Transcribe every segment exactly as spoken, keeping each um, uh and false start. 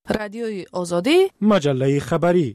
رادیوی آزادی، مجله خبری.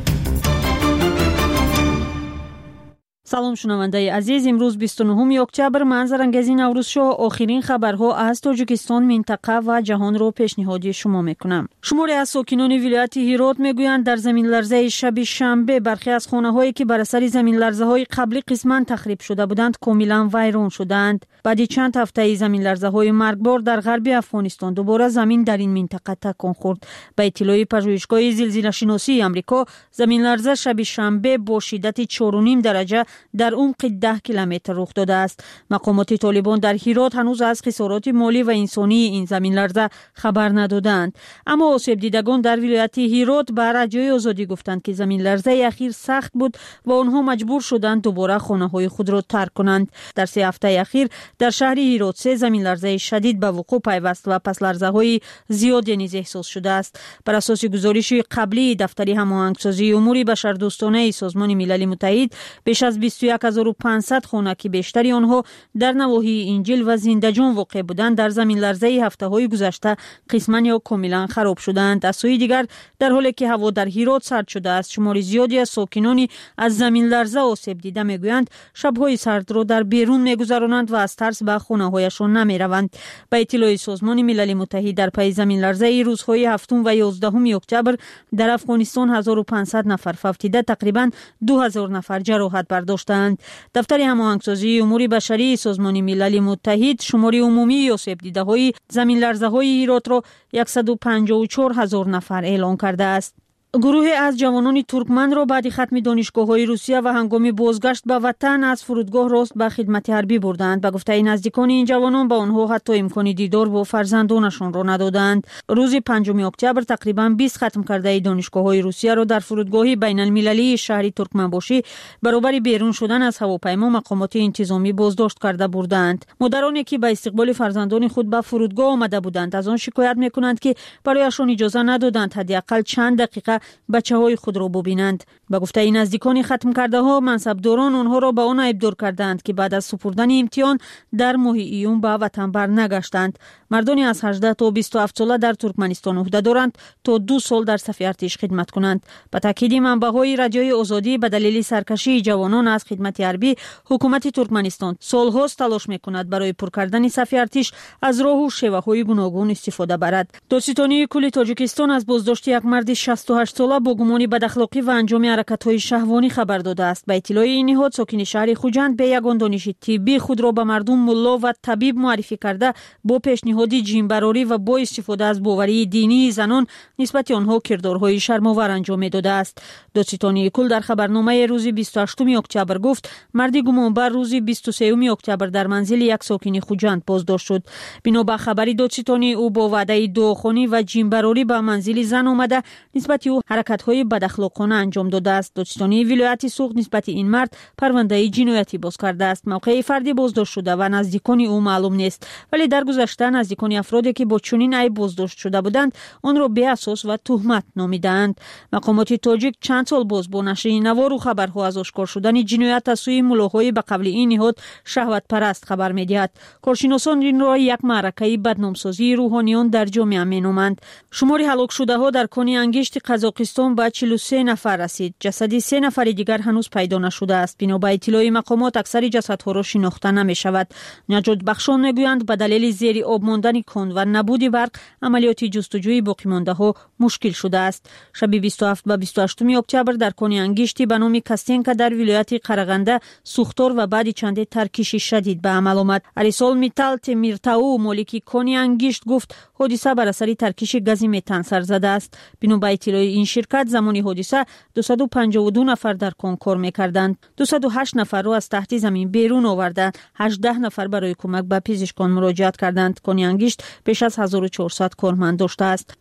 سلام شنوندگان عزیز، امروز بیست و نهم اکتبر منظرانگیز نوروز شو آخرین خبرها از تاجیکستان، منطقه و جهان رو پیشنهاد شما میکنم. شماری از ساکنان ولایت هرات میگویند در زمین لرزه شب شنبه برخی از خانه‌هایی که بر اثر زمین لرزه‌های قبلی قسماً تخریب شده بودند کاملاً ویران شدند. بعد چند هفته زمین لرزه‌های مرگبار در غرب افغانستان دوباره زمین در این منطقه تکان خورد. به اطلاع پژوهشگاه زلزله شناسی آمریکا، زمین لرزه شب شنبه با شدت چهار و نیم درجه در عمق ده کیلومتر رخ داده است. مقامات طالبان در هرات هنوز از خسارات مالی و انسانی این زمین لرزه خبر ندادند، اما آسیب دیدگان در ولایت هرات به رادیوی آزادی گفتند که زمین لرزه اخیر سخت بود و آنها مجبور شدند دوباره خانه‌های خود را ترک کنند. در سه هفته اخیر در شهر هرات سه زمین لرزه شدید به وقوع پیوست و پس لرزه‌های زیادی نیز احساس شده است. بر اساس گزارش قبلی دفتر هماهنگسازی امور بشردوستانه سازمان ملل متحد، بیش از بیست و یک هزار و پانصد خانه که بیشتری آنها در نواحی انجیل و زندجان واقع بودند در زمین لرزه هفته‌های گذشته قسماً یا کاملاً خراب شدند. از سوی دیگر در حالی که هوا در هرات سرد شده است، شمار زیادی از ساکنان از زمین لرزه آسیب دیده میگویند شب‌های سرد را در بیرون میگذرانند و از ترس به خانه‌هایشان نمیروند. به اطلاع سازمان ملل متحد در پی زمین لرزه روزهای هفتم و یازدهم اکتبر در افغانستان هزار و پانصد نفر فوت دیده، تقریباً دو هزار نفر جراحت برداشتند. دفتر هماهنگسازی امور بشری سازمان ملل متحد شمار عمومی آسیب دیده‌های زمین لرزه‌های هرات را صد و پنجاه و چهار هزار نفر اعلام کرده است. گروهی از جوانان ترکمن را بعد ختم دانشگاه‌های روسیه و هنگام بازگشت به وطن از فرودگاه راست به خدمت حربی بردند. به گفته نزدیکان این جوانان به آنها حتی امکان دیدار با فرزندانشان را ندادند. روز پنجم اکتبر تقریباً بیست ختم کرده دانشگاه‌های روسیه را در فرودگاه بین‌المللی شهر ترکمنباشی برابر بیرون شدن از هواپیما مقامات انتظامی بازداشت کرده بردند. مادرانی که به استقبال فرزندان خود به فرودگاه آمده بودند از آن شکایت می‌کنند که برایشان اجازه ندادند حداقل چند دقیقه بچه‌های خود را ببینند. به گفته این نزدیکان ختم کرده ها، منصبداران آنها را به آن ابدار کردند که بعد از سپردن امتحان در ماه ایون به وطن برنگشتند. مردانی از هجده تا بیست و هفت ساله در ترکمنستان عهده دارند تا دو سال در صف ارتش خدمت کنند. به تاکید منبع‌های رادیوی آزادی، به دلیل سرکشی جوانان از خدمت حربی، حکومت ترکمنستان سال‌هاست تلاش می‌کند برای پر کردن صف ارتش از راه و شیوه‌های گوناگون استفاده برد. دادستانی کل تاجیکستان از بازداشت یک مرد شصت و هشت ساله با گمان بداخلاقی و انجام حرکت‌های شهوانی خبر داده است. به اطلاع این نهاد، ساکن شهر خوجند به یگان دانش طبی خود را به مردم ملا و طبیب معرفی کرده با پیشنهاد جنبراری و با استفاده از باوری دینی زنان نسبت آنها کردارهای شرم‌آور انجام داده است. دادستانی کل در خبرنامه روز بیست و هشتم اکتبر گفت مرد گمانبر روز بیست و سوم اکتبر در منزل یک ساکن خوجند بازداشت شد. بنا به خبری دادستانی، او با وعده دعاخوانی و جنبراری به منزل زن آمده نسبت او حرکت‌های بداخلاقانه انجام داده است. دادستانی ولایت سوخت نسبت این مرد پرونده جنایتی باز کرده است. موقع فردی بازداشت شده و نزدیکان او معلوم نیست، ولی در گذشته نزدیکان افرادی که با چنین عیب بازداشت شده بودند آن را بی اساس و تهمت نامیدند. مقامات تاجیک چند سال باز با نشر این نوار و خبرها از آشکار شدن جنایت از سوی ملاهای به قبل این نهاد شهوت پرست خبر می‌دهد. کارشناسان این را یک معرکه بدنامسازی روحانیان در جامعه می‌نامند. شمار هلاک شده‌ها در کانی انگشت قزاقستان به چهل و سه نفر رسید. جسد سه نفر دیگر هنوز پیدا نشده است. بنا به اطلاع مقامات اکثر جسدها را شناخته نمی‌شود. نجات بخشان میگویند به دلیل زیر آب ماندن کند و نبود برق عملیات جستجوی باقی مانده‌ها مشکل شده است. شب بیست و هفت و بیست و هشت اکتبر در کانی انگشتی به نام کاستینکا در ولایت قرغنده سوختار و بعد چند ترکیش شدید به عمل آمد. اریسال میتال تیمیرتاو مالک کانی انگشت گفت حادثه بر اثر ترکیش گاز متان سر زده است. بنا به اطلاع این شرکت زمان حادثه دویست و پنجاه و دو نفر در کان کار می‌کردند. دویست و هشت نفر را از تحت زمین بیرون آوردند. هجده نفر برای کمک به پزشکان مراجعت کردند. کانی انگشت بیش از هزار و چهارصد کارمند داشته است.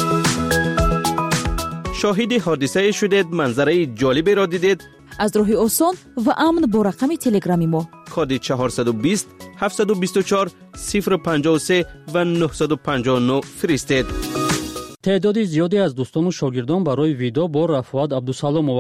شاهد حادثه شدید، منظره جالبی را دیدید؟ از راه آسان و امن با رقم تلگرامی ما کد چهارصد و بیست هفتصد و بیست و چهار صفر پنجاه و سه و نهصد و پنجاه و نه فرستید. تعداد زیادی از دوستان و شاگردان برای ویدا با رفعت عبدالسلامова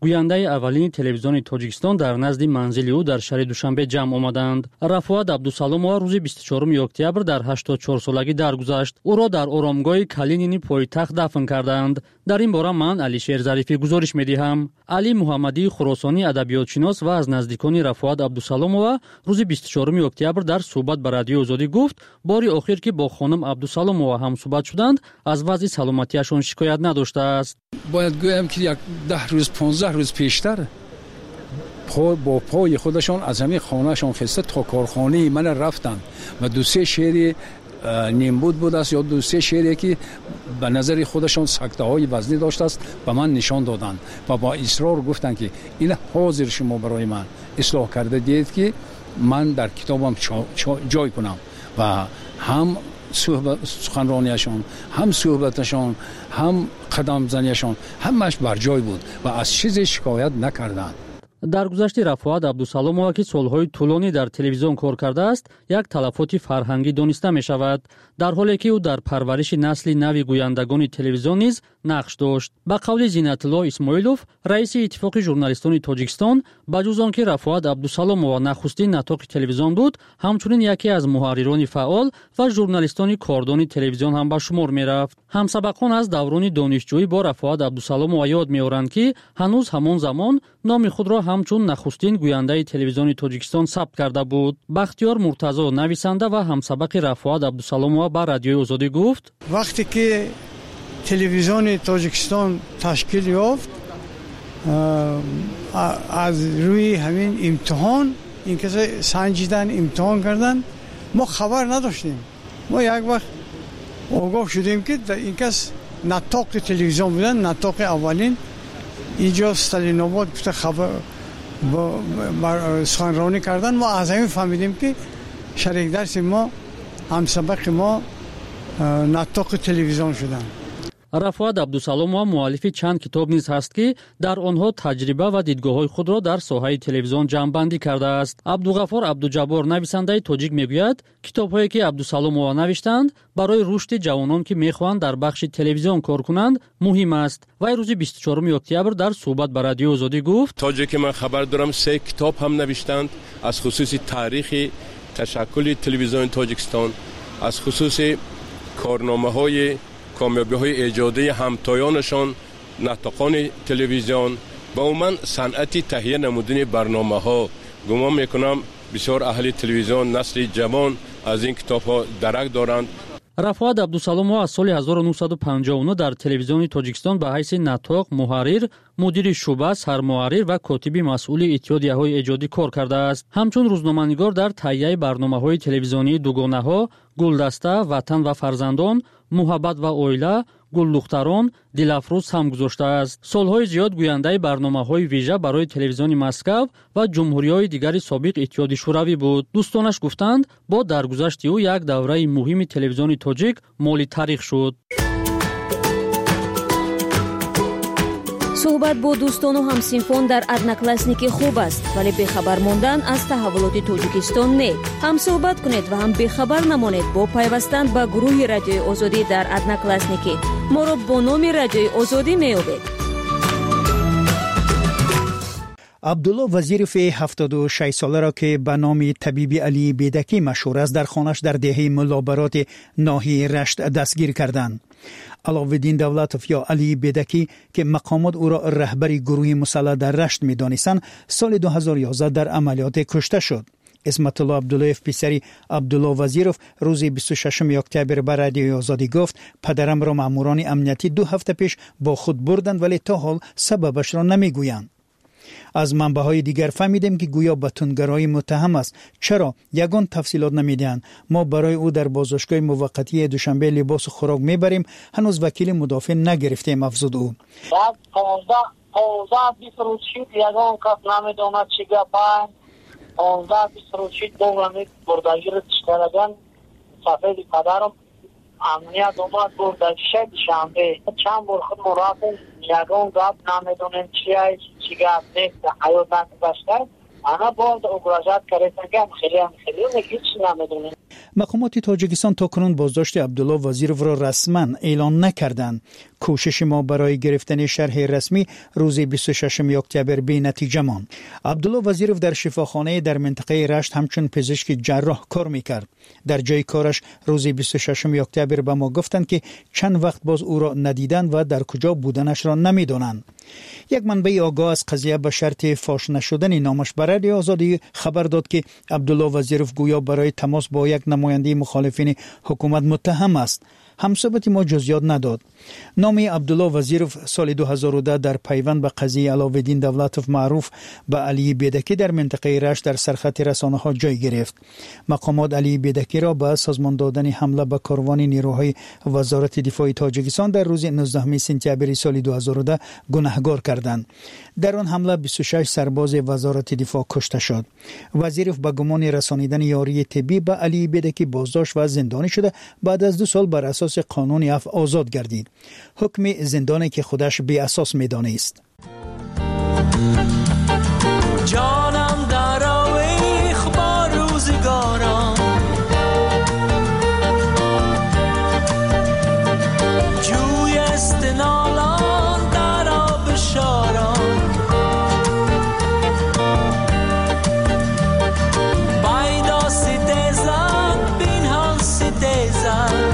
گوینده اولین تلویزیون تاجیکستان در نزد منزل او در شهر دوشنبه جمع آمدند. رفواد عبدالسلامова روز بیست و چهارم اکتبر در هشتاد و چهار سالگی درگذشت. او را در آرامگاه کالینین پایتخت دفن کردند. در این باره من علیشیر ظریفی گزارش می‌دهم. علی محمدی خراسانی ادبیاتشناس و از نزدیکان رفواد عبدالسلامова روز بیست و چهارم اکتبر در صحبت با رادیو آزادی گفت باری آخر که با خانم عبدالسلامова هم صحبت شدند از وضع سلامتیشان شکایت نداشته است. باید گویم که یک ده روز پانزده روز پیشتر پا با پای خودشان از همین خانهشان خسته تا کارخانه من رفتن و دو سه شعری نیمبود بود است یا دو سه شعری که به نظر خودشان سکته های وزنی داشته است به من نشان دادند و با اصرار گفتند که این حاضر شما برای من اصلاح کرده دید که من در کتابم جای کنم و هم سخنرانیشان هم صحبتشان هم قدم زنیشان همش بر جای بود و از چیزی شکایت نکردند. در گذشته رفواد عبدالسلامова که سالهای طولانی در تلویزیون کار کرده است یک تلفات فرهنگی دانسته می شود، در حالی که او در پرورش نسل نوی گویندگان تلویزیون نیز نقش داشت. به قول زینتالله اسماعیلوف رئیس اتفاق ژورنالیستان تاجیکستان، به جز آنکه رفواد عبدالسلامова نخستین نطاق تلویزیون بود، همچنین یکی از محرران فعال و ژورنالیستان کاردان تلویزیون هم به شمار می رفت. همسبقان از دوران دانشجویی با رفواد عبدالسلامова یاد می‌آورند که هنوز همان زمان نام خود را همچون نخستین گوینده تلویزیون تاجیکستان ثبت کرده بود. بختیار مرتضی نویسنده و همسبق رفواد عبدالسلامova با رادیو آزادی گفت وقتی که تلویزیون تاجیکستان تشکیل یافت از روی همین امتحان این که سنجیدن امتحان کردن ما خبر نداشتیم. ما یک وقت آگاه شدیم که این کس نطاق تلویزیون بودن، نطاق اولین اینجا استالین آباد خبر سخنرانی کردن. ما از همین فهمیدیم که شریک درس ما همسبق ما نطاق تلویزیون شدن. رفواد عبدالسلامova مؤلف چند کتاب نیز هست که در آنها تجربه و دیدگاه‌های خود را در ساحه تلویزیون جمع‌بندی کرده است. عبدالغفار عبدالجبار نویسنده تاجیک میگوید کتاب‌هایی که عبدالسلامova نوشتند برای رشد جوانان که می‌خواهند در بخش تلویزیون کار کنند مهم است. وی روز بیست و چهارم اکتبر در صحبت با رادیو آزادی گفت تاجیک من خبر دارم سه کتاب هم نوشتند از خصوص تاریخ تشکل تلویزیون تاجیکستان، از خصوص کارنامه‌های کامیابی‌های ایجادی همتایانشان نطاقان تلویزیون و عموما صنعت تهیه نمودن برنامه‌ها. گمان می‌کنم بسیار اهل تلویزیون نسل جوان از این کتاب‌ها درک دارند. رفواد عبدالسلامova از سال هزار و نهصد و پنجاه و نه در تلویزیون تاجیکستان به حیث نطاق، محرر، مدیر شعبه، سرمحرر و کاتب مسئول اتحادیه‌های ایجادی کار کرده است. همچون روزنامه‌نگار در تهیه برنامه‌های تلویزیونی دوگانه‌ها، گلدسته، وطن و فرزندان، محبت و اویلا، گل دختران، دلافروز هم گذاشته است. سالهای زیاد گوینده برنامه‌های ویژه برای تلویزیون مسکو و جمهوری‌های دیگر سابق اتحاد شوروی بود. دوستانش گفتند با درگذشت او یک دوره مهم تلویزیون تاجیک مالی تاریخ شد. صحبت با دوستان و همسینفان در ادناکلاسنیکی خوب است، ولی بخبر ماندن از تحولات تاجیکستان نه. هم صحبت کنید و هم بخبر نمانید با پیوستن به گروه رادیوی آزادی در ادناکلاسنیکی. ما را با نام رادیوی آزادی می‌یابید. عبدالله وزیرف هفتاد و شش ساله را که به نام طبیبی علی بیدکی مشهور است در خانه‌اش در دهه ملابرات ناحیه رشت دستگیر کردند. علاوالدین دولتوف یا علی بیدکی که مقامات او را رهبر گروه مسلح در رشت می‌دانستند سال دو هزار و یازده در عملیات کشته شد. اسمت الله عبدالله پسری عبدالله وزیرف روز بیست و ششم اکتبر به رادیو آزادی گفت پدرم را ماموران امنیتی دو هفته پیش با خود بردند ولی تا حال سببش را نمیگویند. از منبع‌های دیگر فهمیدیم که گویا بتونگرای متهم است. چرا یگان تفصیلات نمیدهند؟ ما برای او در بازداشتگاه موقتی دوشنبه لباس و خوراک میبریم. هنوز وکیل مدافع نگرفتیم افزود او. بعد پانزده پانزده بیست روزشید یگان کس نمیداند چی گپند. پانزده بیست روزشید دومی بردگیر تشکرگان سفید پدرم امنیت اومد بردگی شد شنبه چند بار خود مراقب یگان گپ نمیدونیم چی هست چی گپ نیست حیات نکبشتر انا باید اگراجات کردن که خیلی هم خیلی نگید چی نمیدونیم. مقامات تاجیکستان تاکنون بازداشت عبدالله وزیروف را رسما اعلان نکردند. کوشش ما برای گرفتن شرح رسمی روز بیست و ششم اکتبر بی نتیجه ماند. عبدالله وزیروف در شفاخانه در منطقه رشت همچون پزشک جراح کار میکرد. در جای کارش روز بیست و ششم اکتبر به ما گفتند که چند وقت باز او را ندیدند و در کجا بودنش را نمیدانند. یک منبع آگاه از قضیه به شرط فاش نشدن نامش بر رادیو آزادی خبر داد که عبدالله وزیروف گویا برای تماس با یک نماینده مخالفین حکومت متهم است. همصحبت ما جزئیات نداد. نام عبدالله وزیروف سال دو هزار و ده در پیوند به قضیه علاوالدین دولتوف معروف به علی بیدکی در منطقه رشت در سرخط رسانه‌ها جای گرفت. مقامات علی بیدکی را به سازمان دادن حمله به کاروان نیروهای وزارت دفاع تاجیکستان در روز نوزدهم سپتامبر سال دو هزار و ده گناهکار کردند. در آن حمله بیست و شش سرباز وزارت دفاع کشته شد. وزیروف به گمان رسانیدن یاری طبی به علی بیدکی بازداشت و زندانی شده. بعد از دو سال بر اساس قانون عفو آزاد گردید. حکم زندانی که خودش بی اساس می‌دانست است. جانم در آویخ با روزگارم، جوی استنالان در آب شارم، بایدا ستیزن بین هم ستیزن،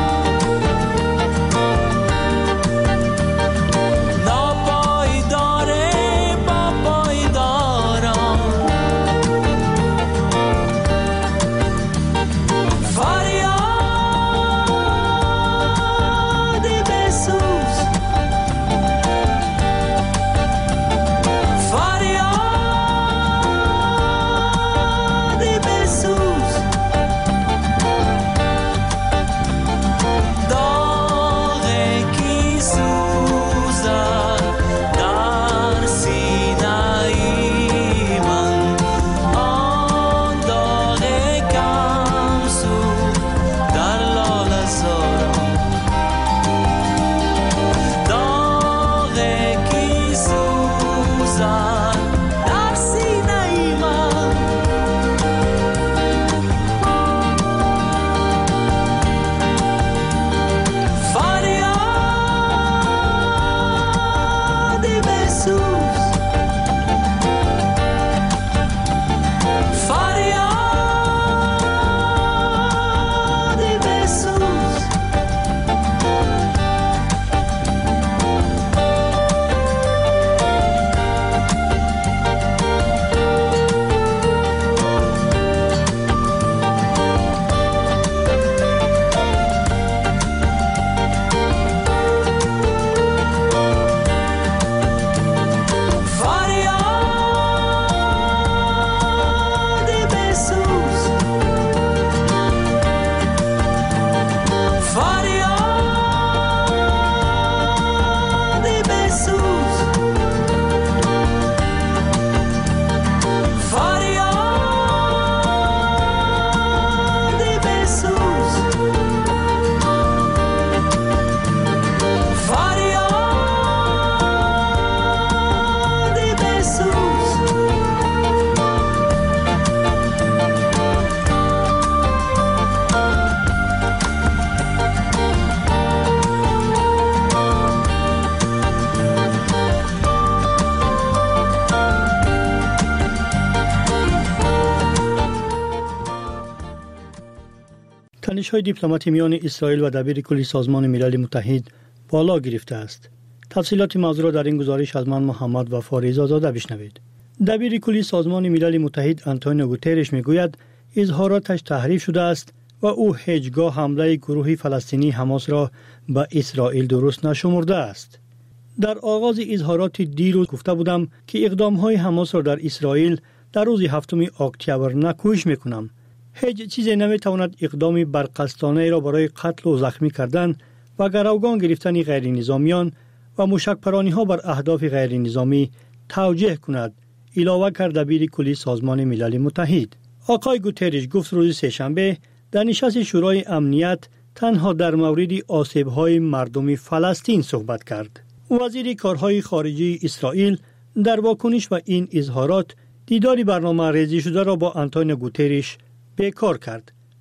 تنش‌های دیپلماتی میان اسرائیل و دبیر کلی سازمان ملل متحد بالا گرفته است. تفصیلات موضوع را در این گزارش از من محمد وفا رضازاده بشنوید. دبیر کلی سازمان ملل متحد آنتونیو گوترش میگوید اظهاراتش تحریف شده است و او هیچگاه حمله گروه فلسطینی حماس را به اسرائیل درست نشمرده است. در آغاز اظهارات دیروز گفته بودم که اقدام‌های حماس را در اسرائیل در روز هفتم اکتبر نکوش میکنم. هیچ چیزی نمیتواند اقدام برقصدانه را برای قتل و زخمی کردن و گروگان گرفتن غیر نظامیان و موشک‌پرانی ها بر اهداف غیر نظامی توجیه کند. علاوه کرد دبیر کلی سازمان ملل متحد. آقای گوترش گفت روز سه‌شنبه در نشست شورای امنیت تنها در مورد آسیب‌های مردم فلسطین صحبت کرد. وزیر کارهای خارجه اسرائیل در واکنش به این اظهارات دیداری برنامه ریزی شده را با آنتونیو گوترش بیکار کرد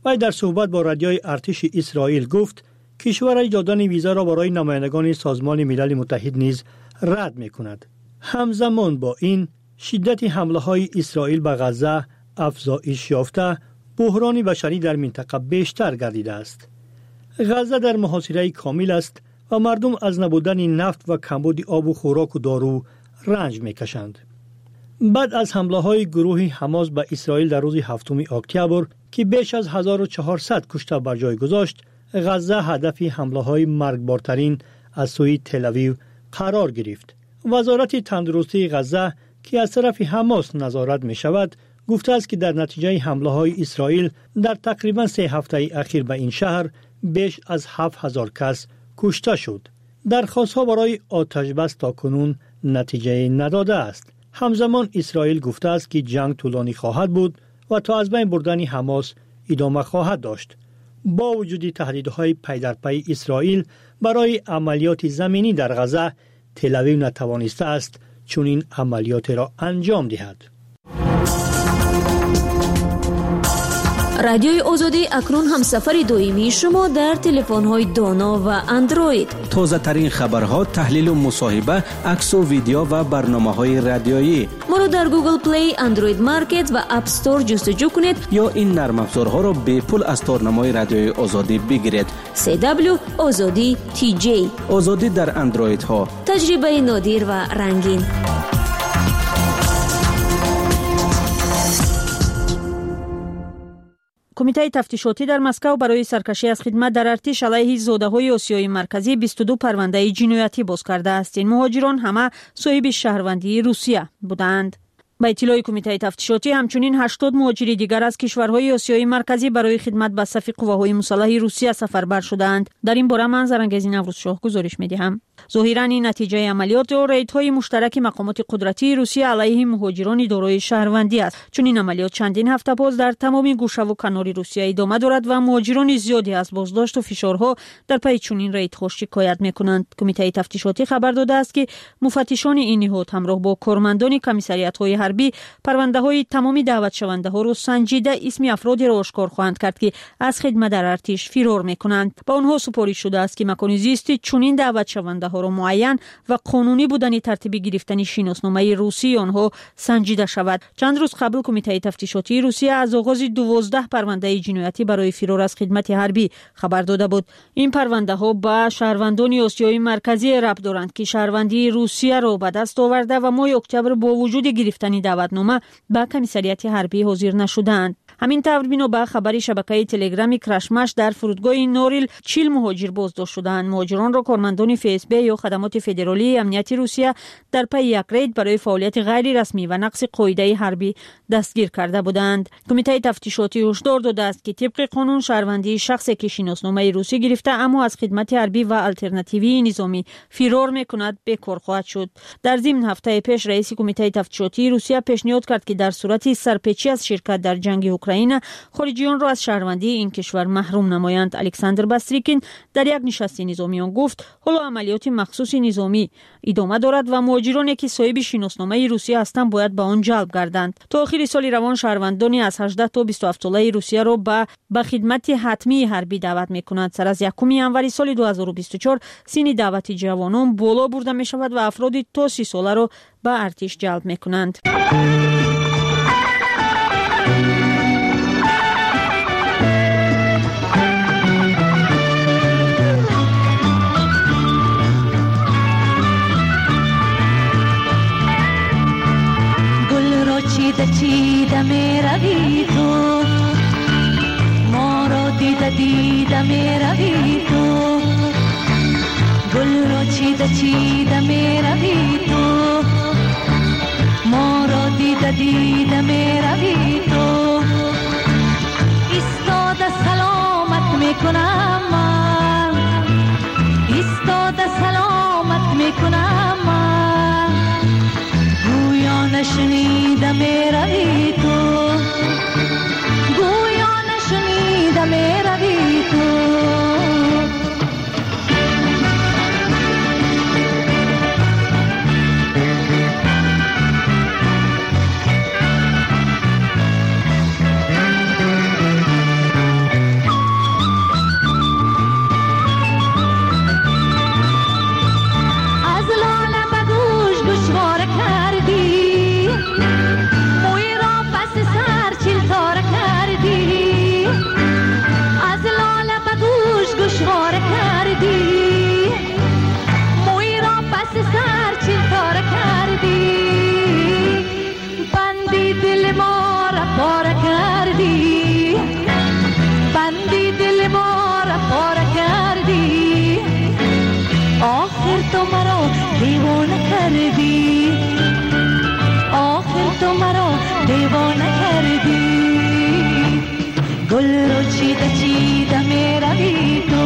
وی در صحبت با رادیوی ارتش اسرائیل گفت کشورش دادن ویزا را برای نمایندگان سازمان ملل متحد نیز رد می‌کند. همزمان با این شدت حمله‌های اسرائیل به غزه افزایش یافته، بحران بشری در منطقه بیشتر گردیده است. غزه در محاصره کامل است و مردم از نبودن نفت و کمبود آب و خوراک و دارو رنج می‌کشند. بعد از حمله‌های گروه حماس به اسرائیل در روز هفتم اکتبر که بیش از هزار و چهارصد کشته بر جای گذاشت، غزه هدف حمله‌های مرگبارترین از سوی تل‌آویو قرار گرفت. وزارت تندرستی غزه که از طرف حماس نظارت می شود گفته است که در نتیجه حمله‌های اسرائیل در تقریباً سه هفته اخیر به این شهر بیش از هفت هزار کس کشته شد. درخواست‌ها برای آتش بس تا کنون نتیجه نداده است. همزمان اسرائیل گفته است که جنگ طولانی خواهد بود و تا از بین بردن حماس ادامه خواهد داشت. با وجود تهدیدهای پی در پی اسرائیل برای عملیات زمینی در غزه، تل‌آویو نتوانسته است چون این عملیات را انجام دهد. رادیوی آزادی اکنون همسفر دائمی شما در تلفن‌های دانا و اندروید. تازه ترین خبرها، تحلیل و مصاحبه، عکس و ویدیو و برنامه‌های رادیویی. ما را در گوگل پلی، اندروید مارکت و اپ استور جستجو کنید یا این نرم افزارها را به پول از تارنمای رادیوی آزادی بگیرید. سی دبلیو آزادی تی جی. آزادی در اندروید ها. تجربه نادر و رنگین. کمیته تفتیشاتی در مسکو برای سرکشی از خدمت در ارتش علیه زاده‌های آسیای مرکزی بیست و دو پرونده جنایتی باز کرده است. این مهاجران همه صاحب شهروندی روسیه بودند. با اطلاع کمیته تفتیشاتی همچنین هشتاد مهاجر دیگر از کشورهای آسیای مرکزی برای خدمت به صف قواهای مسلح روسیه سفربر شدند. در این باره من زرنگزی نوروز شاه گزارش می‌دهم. ظاهراً این نتیجه عملیات و ریدهای مشترک مقامات قدرتی روسیه علیه مهاجران دارای شهروندی است. چون این عملیات چندین هفته باز در تمام گوشه و کنار روسیه ادامه دارد و مهاجران زیادی از بازداشت و فشارها در پی چنین ریدها شکایت می‌کنند. کمیته تفتیشاتی خبر داده است که مفتشان این نهاد همراه با کارمندان کمیسریات‌های حربی پرونده‌های تمامی دعوت شونده‌ها را سنجیده اسم افرادی را آشکار خواهند کرد که از خدمت در ارتش فرار می‌کنند. با آنها سپارش شده است که مکان زیست چنین دعوت شونده ها را معین و قانونی بودن ترتیب گرفتن شناسنامه روسی آنها سنجیده شود. چند روز قبل کمیته تفتیشاتی روسیه از آغاز دوازده پرونده جنایتی برای فرار از خدمت حربی خبر داده بود. این پرونده ها با شهروندان آسیای مرکزی ربط دارند که شهروندی روسیه را به دست آورده و ماه اکتبر با وجود گرفتن دعوتنامه به کمیسریات حربی حاضر نشدند. همین طور بنا به خبری شبکه تلگرامی کرشمش در فرودگاه نوریل چهل مهاجر بازداشت شدند. مهاجران را کارمندان اف اس بی یا خدمات فدرالی امنیتی روسیه در پی یک رید برای فعالیت غیر رسمی و نقض قاعده حربی دستگیر کرده بودند. کمیته تفتیشاتی هشدار داده است که طبق قانون شهروندی شخصی که شناسنامه روسی گرفته اما از خدمت حربی و الترناتیوی نظامی فرار میکند بیکار خواهد شد. در ضمن هفته پیش رئیس کمیته تفتیشاتی روسیه پیشنهاد کرد که در صورت سرپیچی از شرکت در جنگ اوکراین خارجیان را از شهروندی این کشور محروم نمایند. الکساندر باستریکین در یک نشست نظامیان گفت حالا عملیات مخصوص نظامی ادامه دارد و مهاجرانی که صاحب شناسنامه روسیه هستند باید به آن جلب گردند. تا آخر سال روان شهروندانی از هجده تا بیست و هفت ساله روسیه را به به خدمت حتمی حربی دعوت می‌کنند. سر از یکم ژانویه سال دو هزار و بیست و چهار سن دعوت جوانان بالا برده می‌شود و افراد تا سی ساله را به ارتش جلب می‌کنند. چیده چیده می روی تو، ما را دیده دیده می روی تو، گل را چیده چیده می روی تو، ما را دیده دیده می روی تو، ایستاده سلامت می کنم من، ایستاده سلامت می کنم من، گویا نشنیده می روی تو، گویا نشنیده می روی تو. نکردی آخر تو مرا دیوانه کردی گل رو چیده چیده می روی تو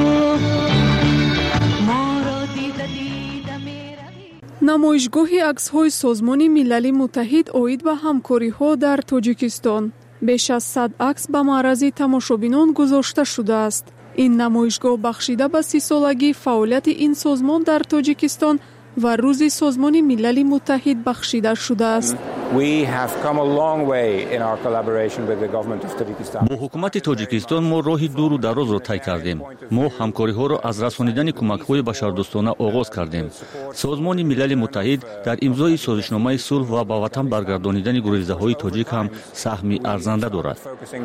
ما رو دیده دیده می روی. намоишгоҳи аксҳои созмони милали муттаҳид оид ба ҳамкориҳо дар тоҷикистон беш аз сад акс ба маърази тамошобинон гузошта шудааст. ин намоишгоҳ бахшида ба сисолагии фаъолияти ин созмон дар тоҷикистон ва рӯзи созмони милали муттаҳид бахшида шудааст. бо ҳукумати тоҷикистон мо роҳи дуру дарозро тай кардем. мо ҳамкориҳоро аз расонидани кӯмакҳои башардӯстона оғоз кардем. созмони милали муттаҳид дар имзои созишномаи сулҳ ва ба ватан баргардонидани гурезаҳои тоҷик ҳам саҳми арзанда дорад.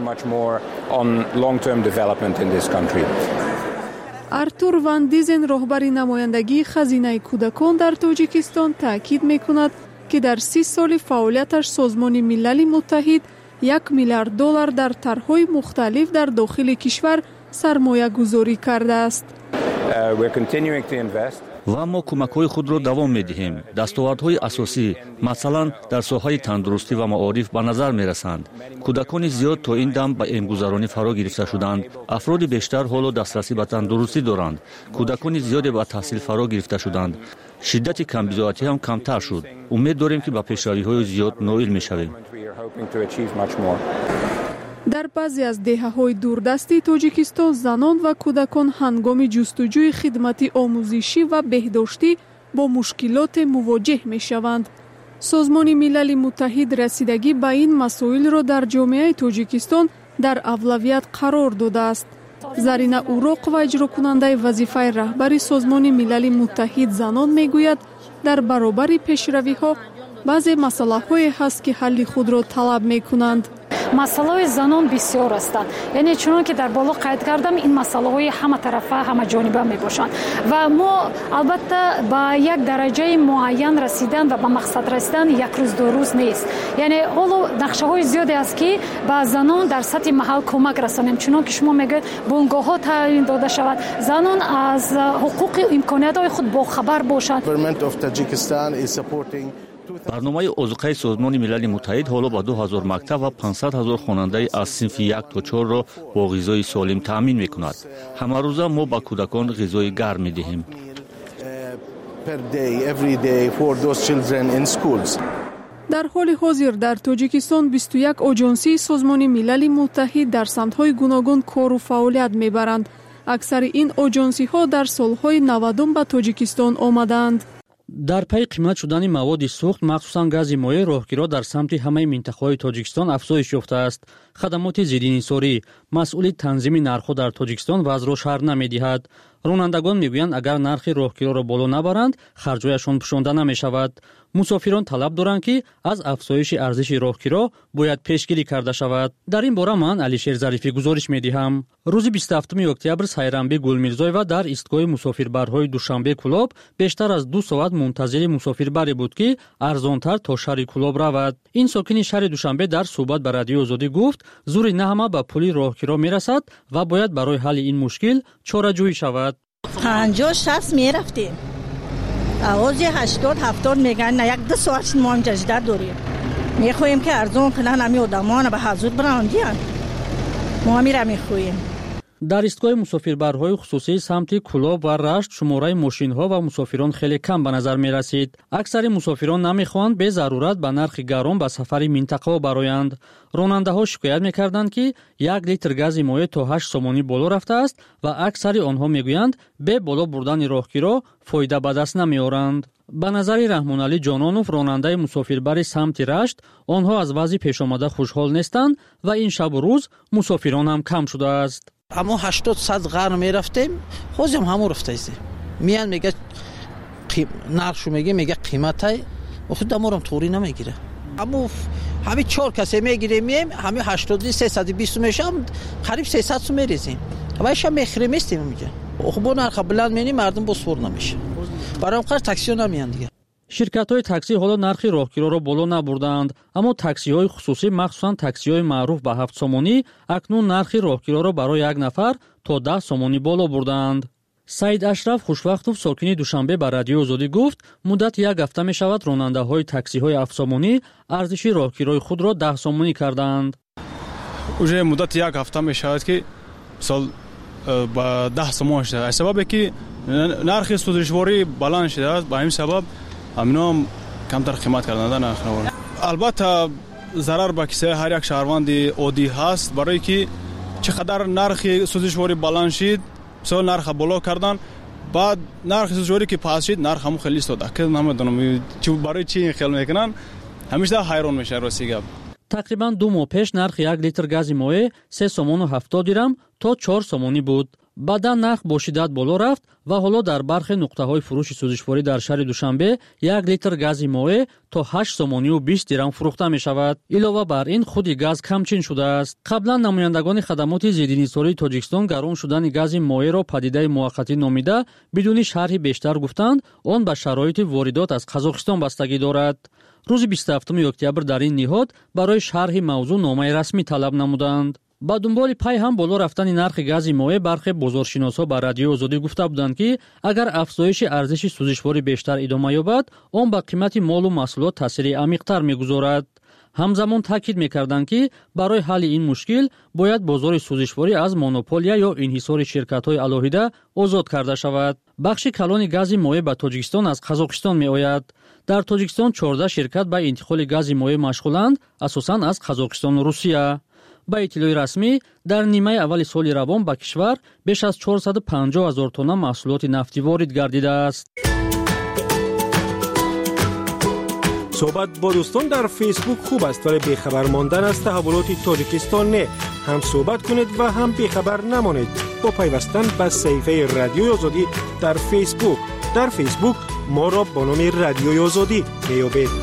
артур ван дизен роҳбари намояндагии хазинаи кӯдакон дар тоҷикистон таъкид мекунад ки дар си соли фаъолияташ созмони милали муттаҳид як миллиард доллар дар тарҳҳои мухталиф дар дохили кишвар сармоягузорӣ кардааст. ва мо кӯмакҳои худро давом медиҳем. дастовардҳои асосӣ масалан дар соҳаи тандурустӣ ва маориф ба назар мерасанд. кӯдакони зиёд то ин дам ба эмгузаронӣ фаро гирифта шуданд. афроди бештар ҳоло дастрасӣ ба тандурустӣ доранд. кӯдакони зиёде ба таҳсил фаро гирифта шуданд. шиддати камбизоатӣ ҳам камтар шуд. умед дорем ки ба пешравиҳои зиёд ноил мешавем. дар баъзе аз деҳаҳои дурдасти тоҷикистон занон ва кӯдакон ҳангоми ҷустуҷӯи хидмати омӯзишӣ ва беҳдоштӣ бо мушкилоте мувоҷеҳ мешаванд. созмони милали муттаҳид расидагӣ ба ин масоилро дар ҷомеаи тоҷикистон дар авлавият қарор додааст. зарина уроқова иҷрокунандаи вазифаи раҳбари созмони милали муттаҳид занон мегӯяд дар баробари пешравиҳо баъзе масъалаҳое ҳаст ки ҳалли худро талаб мекунанд. масъалаҳои занон бисёр ҳастанд. яъне чунон ки дар боло қайд кардам, ин масъалаҳои ҳаматарафа ҳамаҷониба мебошанд ва мо албатта ба як дараҷаи муайян расидан ва ба мақсад расидан як рӯз ду рӯз нест. яъне ҳоло нақшаҳои зиёде аст ки ба занон дар сатҳи маҳал кӯмак расонем. чунон ки шумо мегӯед бунгоҳҳо таъин дода шавад, занон аз ҳуқуқи имкониятҳои худ бохабар бошанд. барномаи озуқаи созмони милали муттаҳид ҳоло ба ду ҳазор мактаб ва пансад ҳазор хонандаи аз синфи як то чорро бо ғизои солим таъмин мекунад. ҳамарӯза мо ба кӯдакон ғизои гарм медиҳем. дар ҳоли ҳозир дар тоҷикистон бисту як оҷонсии созмони милали муттаҳид дар самтҳои гуногун кору фаъолият мебаранд. аксари ин оҷонсиҳо дар солҳои навадум ба тоҷикистон омадаанд. дар пайи қимат шудани маводи сӯхт махсусан гази моеъ роҳгиро дар самти ҳамаи минтақаҳои тоҷикистон афзоиш ёфтааст. хадамоти зиддинисорӣ масъули танзими нархҳо дар тоҷикистон вазъро шарҳ намедиҳад. ронандагон мегӯянд агар нархи роҳгироро боло набаранд харҷҳояшон пӯшонда намешавад. мусофирон талаб доранд ки аз афзоиши арзиши роҳгиро бояд пешгирӣ карда шавад. дар ин бора ман алишер зарифӣ гузориш медиҳам. рӯзи бисту ҳафтуми октябр сайранби гулмирзоева дар истгоҳи мусофирбарҳои душанбе кӯлоб бештар аз ду соат мунтазири мусофирбаре буд ки арзонтар то шаҳри кӯлоб равад. ин сокини шаҳри душанбе дар суҳбат ба радиои озодӣ гуфт зури на ҳама ба пули роҳгиро мерасад ва бояд барои ҳалли ин мушкил чораҷӯӣ шавад. панҷоҳ шаст мерафтем, авози ҳаштод ҳафтод мегӯянд на як ду соат мо ҳам ҷаҷида дорем. мехоҳем ки арзон кунанд, ҳами одамон ба ҳазуд бирандиянд. мо ҳамира мехоҳем. дар истгоҳи мусофирбарҳои хусусии самти кӯлоб ва рашт шумораи мошинҳо ва мусофирон хеле кам ба назар мерасид. аксари мусофирон намехоҳанд бе зарурат ба нархи гарон ба сафари минтақаҳо бароянд. ронандаҳо шикоят мекарданд ки як литр гази моеъ то ҳашт сомонӣ боло рафтааст ва аксари онҳо мегӯянд бе боло бурдани роҳгиро фоида ба даст намеоранд. ба назари раҳмоналӣ ҷононов, ронандаи мусофирбари самти рашт, онҳо аз вазъи пешомада хушҳол нестанд ва ин шабу рӯз мусофирон ҳам кам шудааст. اما هشتاد صد غرم میرفتیم خوزیم همون رفتاییم میان میگه قیم نقشو میگه میگه قیمتای و خود دمارم طوری نمیگیره اما همین چهار کسی میگیریم میم همین هشتاد سیصد و بیست میشه قریب سیصد سو میریزیم وایش هم میخریم استیم میگه خب اون نرخ بلند مینی مردم بسپور نمیشه برام قرار تاکسی نمیان دیگه. ширкатҳои таксӣ ҳоло нархи роҳгироро боло набурдаанд, аммо таксиҳои хусусӣ махсусан таксиҳои маъруф ба ҳафт сомонӣ акнун нархи роҳгироро барои як нафар то даҳ сомонӣ боло бурдаанд. саид ашраф хушвақтов сокини душанбе ба радиои озодӣ гуфт муддати як ҳафта мешавад ронандаҳои таксиҳои афсомонӣ арзиши роҳгирои худро даҳ сомонӣ кардаанд. уже муддати як ҳафта мешавад ки мисол ба даҳ сомон шуда аз сабабе ки нархи сӯзишворӣ баланд шудааст ба ҳамин сабаб амином камтар қимат карданда нархро. албатта зарар ба кисаи ҳар як шаҳрванди оддӣ ҳаст барое ки чӣ қадар нархи сӯзишворӣ баланд шид мисол нарха боло кардан баъд нархи сӯзишворӣ ки паст шид нарх ҳамон хеле истода ки намедонам барои чӣ ин хел мекунан ҳамеша ҳайрон мешавам рости гап. тақрибан ду моҳ пеш нархи як литр гази моеъ се сомону ҳафтод дирам то чор сомонӣ буд. баъдан нарх бо шиддат боло рафт ва ҳоло дар бархе нуқтаҳои фурӯши сӯзишворӣ дар шаҳри душанбе як литр гази моеъ то ҳашт сомонию бист дирам фурӯхта мешавад. илова бар ин худи газ камчин шудааст. қаблан намояндагони хадамоти зиддинисолии тоҷикистон гарон шудани гази моеъро падидаи муваққатӣ номида бидуни шарҳи бештар гуфтанд он ба шароити воридот аз қазоқистон бастагӣ дорад. рӯзи бисту ҳафтуми октябр дар ин ниҳод барои шарҳи мавзӯъ номаи расмӣ талаб намуданд. ба дунболи пай ҳам боло рафтани нархи гази моеъ бархе бозоршиносҳо ба радиои озодӣ гуфта буданд ки агар афзоиши арзиши сӯзишворӣ бештар идома ёбад он ба қимати молу маҳсулот таъсири амиқтар мегузорад. ҳамзамон таъкид мекарданд ки барои ҳалли ин мушкил бояд бозори сӯзишворӣ аз монополия ё инҳисори ширкатҳои алоҳида озод карда шавад. бахши калони гази моеъ ба тоҷикистон аз қазоқистон меояд. дар тоҷикистон чордаҳ ширкат ба интиқоли гази моеъ машғуланд асосан аз қазоқистону русия. ба иттилои расмӣ дар нимаи аввали соли равон ба кишвар беш аз чорсаду панҷоҳ ҳазор тонна маҳсулоти нафтӣ ворид гардидааст. صحبت با دوستان در فیسبوک خوب است ولی بیخبر ماندن از تحولات تاجیکستان نه. هم صحبت کنید و هم بیخبر نمانید با پیوستن به صفحه رادیوی آزادی در فیسبوک. در فیسبوک ما را با نام رادیوی آزادی میابید.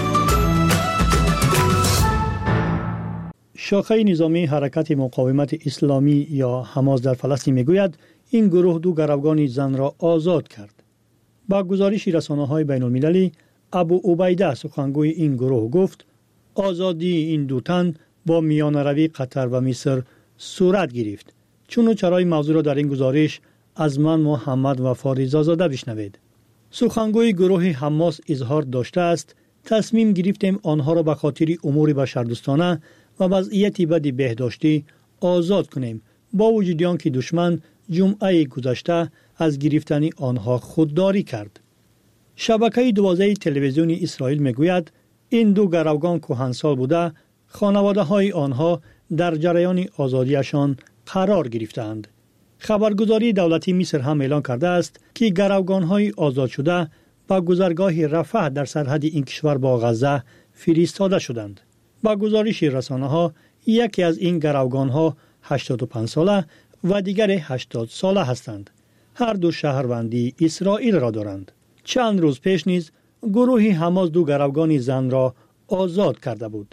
شاخه نظامی حرکت مقاومت اسلامی یا حماس در فلسطین میگوید این گروه دو گروگان زن را آزاد کرد. با گزارش رسانه‌های بین‌المللی ابو عبیده سخنگوی این گروه گفت آزادی این دو تن با میانروی قطر و مصر صورت گرفت. چون و چرای موضوع را در این گزارش از من محمد و فاریزا زاده بشنوید. سخنگوی گروه حماس اظهار داشته است تصمیم گرفتیم آنها را به خاطر امور بشردوستانه و وضعیت بد بهداشتی آزاد کنیم با وجود آنکه دشمن جمعه گذشته از گرفتن آنها خودداری کرد. شبکه دوازده تلویزیونی اسرائیل میگوید این دو گروگان کهنسال بوده خانواده های آنها در جریان آزادیشان قرار گرفتند. خبرگزاری دولتی مصر هم اعلان کرده است که گروگان های آزاد شده به گذرگاه رفح در سرحد این کشور با غزه فرستاده شدند. با گزارش رسانه ها یکی از این گروگان ها هشتاد و پنج ساله و دیگر هشتاد ساله هستند. هر دو شهروندی اسرائیل را دارند. چند روز پیش نیز گروه حماس دو گروگان زن را آزاد کرده بود.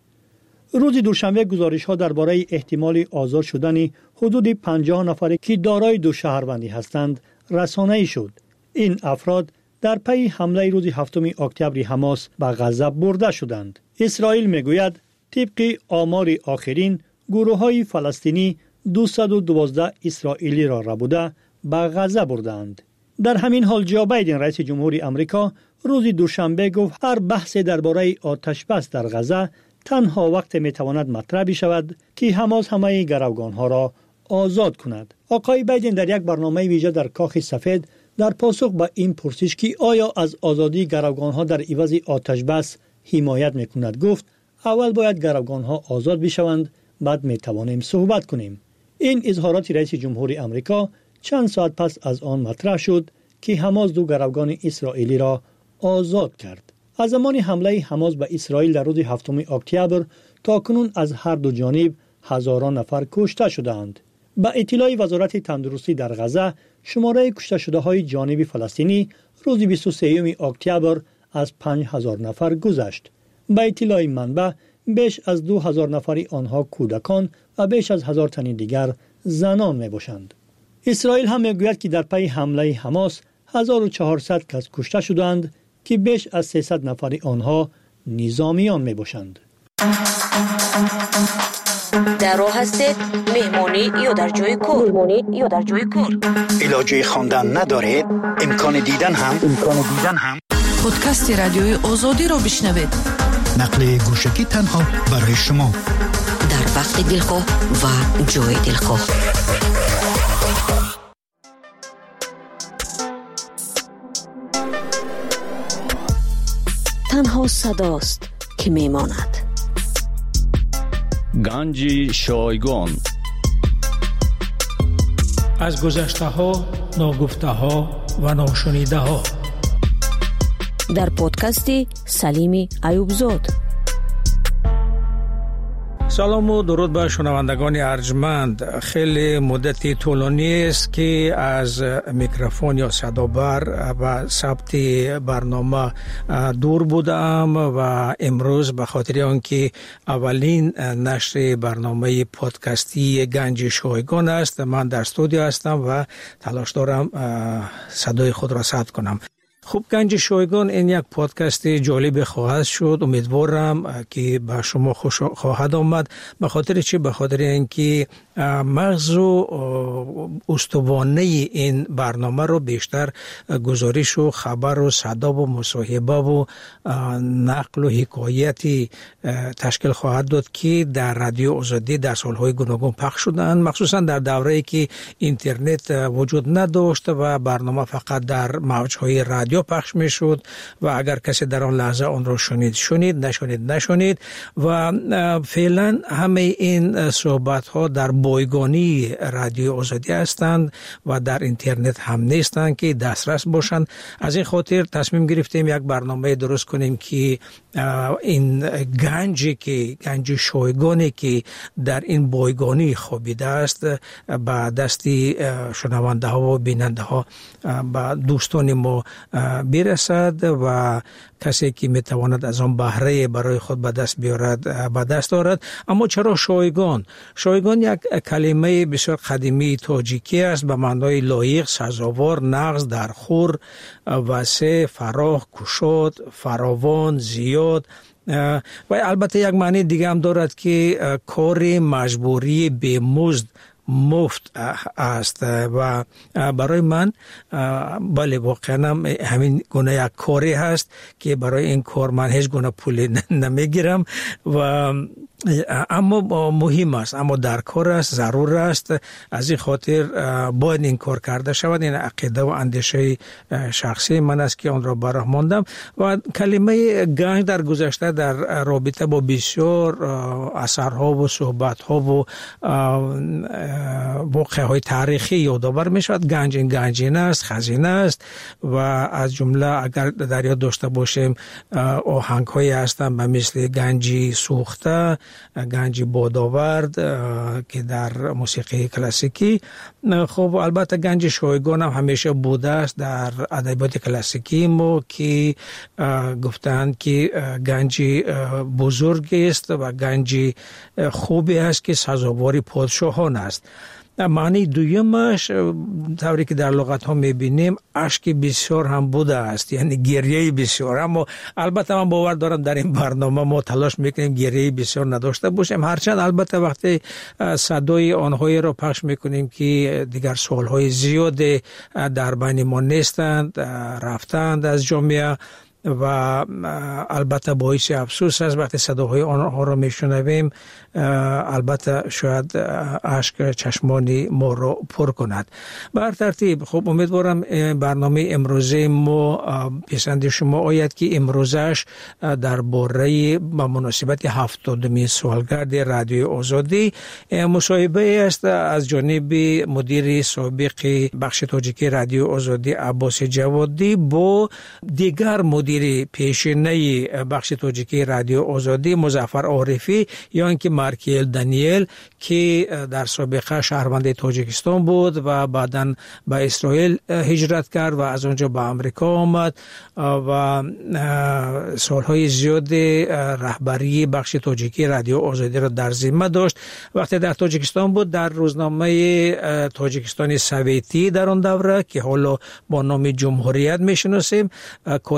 روز دوشنبه گزارش ها درباره احتمال آزاد شدن حدود پنجاه نفر که دارای دو شهروندی هستند رسانه‌ای شد. این افراد در پی حمله روز هفتم اکتبر حماس به غزه برده شدند. اسرائیل میگوید طبق آمار آخرین گروه های فلسطینی دویست و دوازده اسرائیلی را ربوده به غزه بردند. در همین حال جو بایدن رئیس جمهوری آمریکا روز دوشنبه گفت هر بحث درباره آتش بس در غزه تنها وقت میتواند مطرح بشود که حماس همه گروگان ها را آزاد کند. آقای بایدن در یک برنامه ویژه در کاخ سفید در پاسخ به این پرسش که آیا از آزادی گروگان ها در عوض آتش بس حمایت میکند گفت اول باید گروگان ها آزاد بشوند بعد میتوانیم صحبت کنیم. این اظهارات رئیس جمهوری آمریکا چند ساعت پس از آن مطرح شد که حماس دو گروگان اسرائیلی را آزاد کرد. از زمان حمله حماس به اسرائیل در روز هفتم اکتبر تا کنون از هر دو جانب هزاران نفر کشته شدند. با اطلاع وزارت تندرستی در غزه شماره کشته شده های جانب فلسطینی روز بیست و سوم اکتبر از پنج هزار نفر گذشت. با اطلاع منبع بیش از دو هزار نفری آنها کودکان و بیش از هزار تن دیگر زنان می باشند. اسرائیل هم میگوید که در پی حمله حماس هزار و چهارصد کس کشته شدند که بیش از سیصد نفری آنها نظامیان می باشند. در راه هستید مهمانی یا در جای کار مهمانی یا در جای کار علاجه خواندن ندارید امکان دیدن هم امکان دیدن هم پادکست رادیوی آزادی رو بشنوید. نقل گوشکی تنها برای شما در وقت دلخواه و جای دلخواه. تنها صداست که میماند. گنج شایگان از گذشته ها، ناگفته ها و ناشنیده ها در پادکست سلیم ایوبزاد. سلام و درود به شنوندگان ارجمند. خیلی مدتی طولانی است که از میکروفون یا صدابر و ثبت برنامه دور بودم و امروز به خاطر آنکه اولین نشر برنامه پادکستی گنج شایگان است، من در استودیو هستم و تلاش دارم صدای خود را ثبت کنم. خوب، گنج شایگان این یک پادکست جالب خواهد شد. امیدوارم که به شما خوش خواهد آمد. به خاطر چی؟ به خاطر اینکه مغز و استوانه این برنامه رو بیشتر گزارش و خبر و صدا و مصاحبه و نقل و حکایتی تشکیل خواهد داد که در رادیو آزادی در سالهای گوناگون پخش شدند، مخصوصا در دوره‌ای که اینترنت وجود نداشت و برنامه فقط در موج‌های رادیو پخش میشد و اگر کسی در آن لحظه آن را شنید شنید نشنید نشنید و فعلا همه این صحبت ها در بایگانی رادیو آزادی هستند و در اینترنت هم نیستند که دسترس باشند. از این خاطر تصمیم گرفتیم یک برنامه درست کنیم که این گنجی که گنج شایگانی که در این بایگانی خوابیده است به دستی شنونده ها و بیننده ها به دوستان ما برسد و کسی که میتواند از آن بهره برای خود به دست بیارد به دست آورد. اما چرا شایگان؟ شایگان یک کلمه بسیار قدیمی تاجیکی است به معنای لایق، سزاوار، نغز، درخور، وسع، فراخ، گشاد، فراوان، زیاد و البته یک معنی دیگه هم دارد که کار مجبوری به مزد مفت است و برای من بله واقعا همین گونه یک کاری هست که برای این کار من هیچ گونه پول نمیگیرم و اما مهم است، اما در کار است، ضرور است. از این خاطر باید این کار کرده شود. این عقیده و اندیشه شخصی من است که آن را براه ماندم و کلمه گنج در گذشته در رابطه با بسیار اثرها و صحبتها و واقعه های تاریخی یادآور می شود. گنج این گنجینه است، خزینه است و از جمله اگر در یاد داشته باشیم آهنگ هایی هستند به مثل گنجی سوخته، گنج بادآورد که در موسیقی کلاسیکی. خب البته گنج شایگان هم همیشه بوده است در ادبیات کلاسیکی ما که گفتند که گنج بزرگی است و گنج خوبی است که سزاوار پادشاهان است. معنی دویمش طوری که در لغت ها میبینیم اشک بسیار هم بوده است، یعنی گریه بسیار. اما البته من باور دارم در این برنامه ما تلاش میکنیم گریه بسیار نداشته باشیم، هرچند البته وقتی صدای آنهایی را پخش میکنیم که دیگر سالهای زیاد در بین ما نیستند، رفتند از جامعه و البته باعث افسوس است وقتی صداهای آنها را میشنویم. البته شاید اشک چشمان ما را پر کند. بر ترتیب خب امیدوارم برنامه امروزه ما پسند شما آید که امروزش درباره با مناسبت هفتادمین سالگرد رادیو آزادی مصاحبه است از جانب مدیر سابق بخش تاجیکی رادیو آزادی عباس جوادی با دیگر مدیر پیشینه بخش تاجیکی رادیو آزادی مظفر عارفی یا اینکه مارکیل دانیل که در سابقه شهروند تاجیکستان بود و بعداً به اسرائیل هجرت کرد و از اونجا به آمریکا آمد و سالهای زیاد رهبری بخش تاجیکی رادیو آزادی را در ذمه داشت. وقتی در تاجیکستان بود در روزنامه تاجیکستان سویتی در آن دوره که حالا با نام جمهوریت میشناسیم کاتب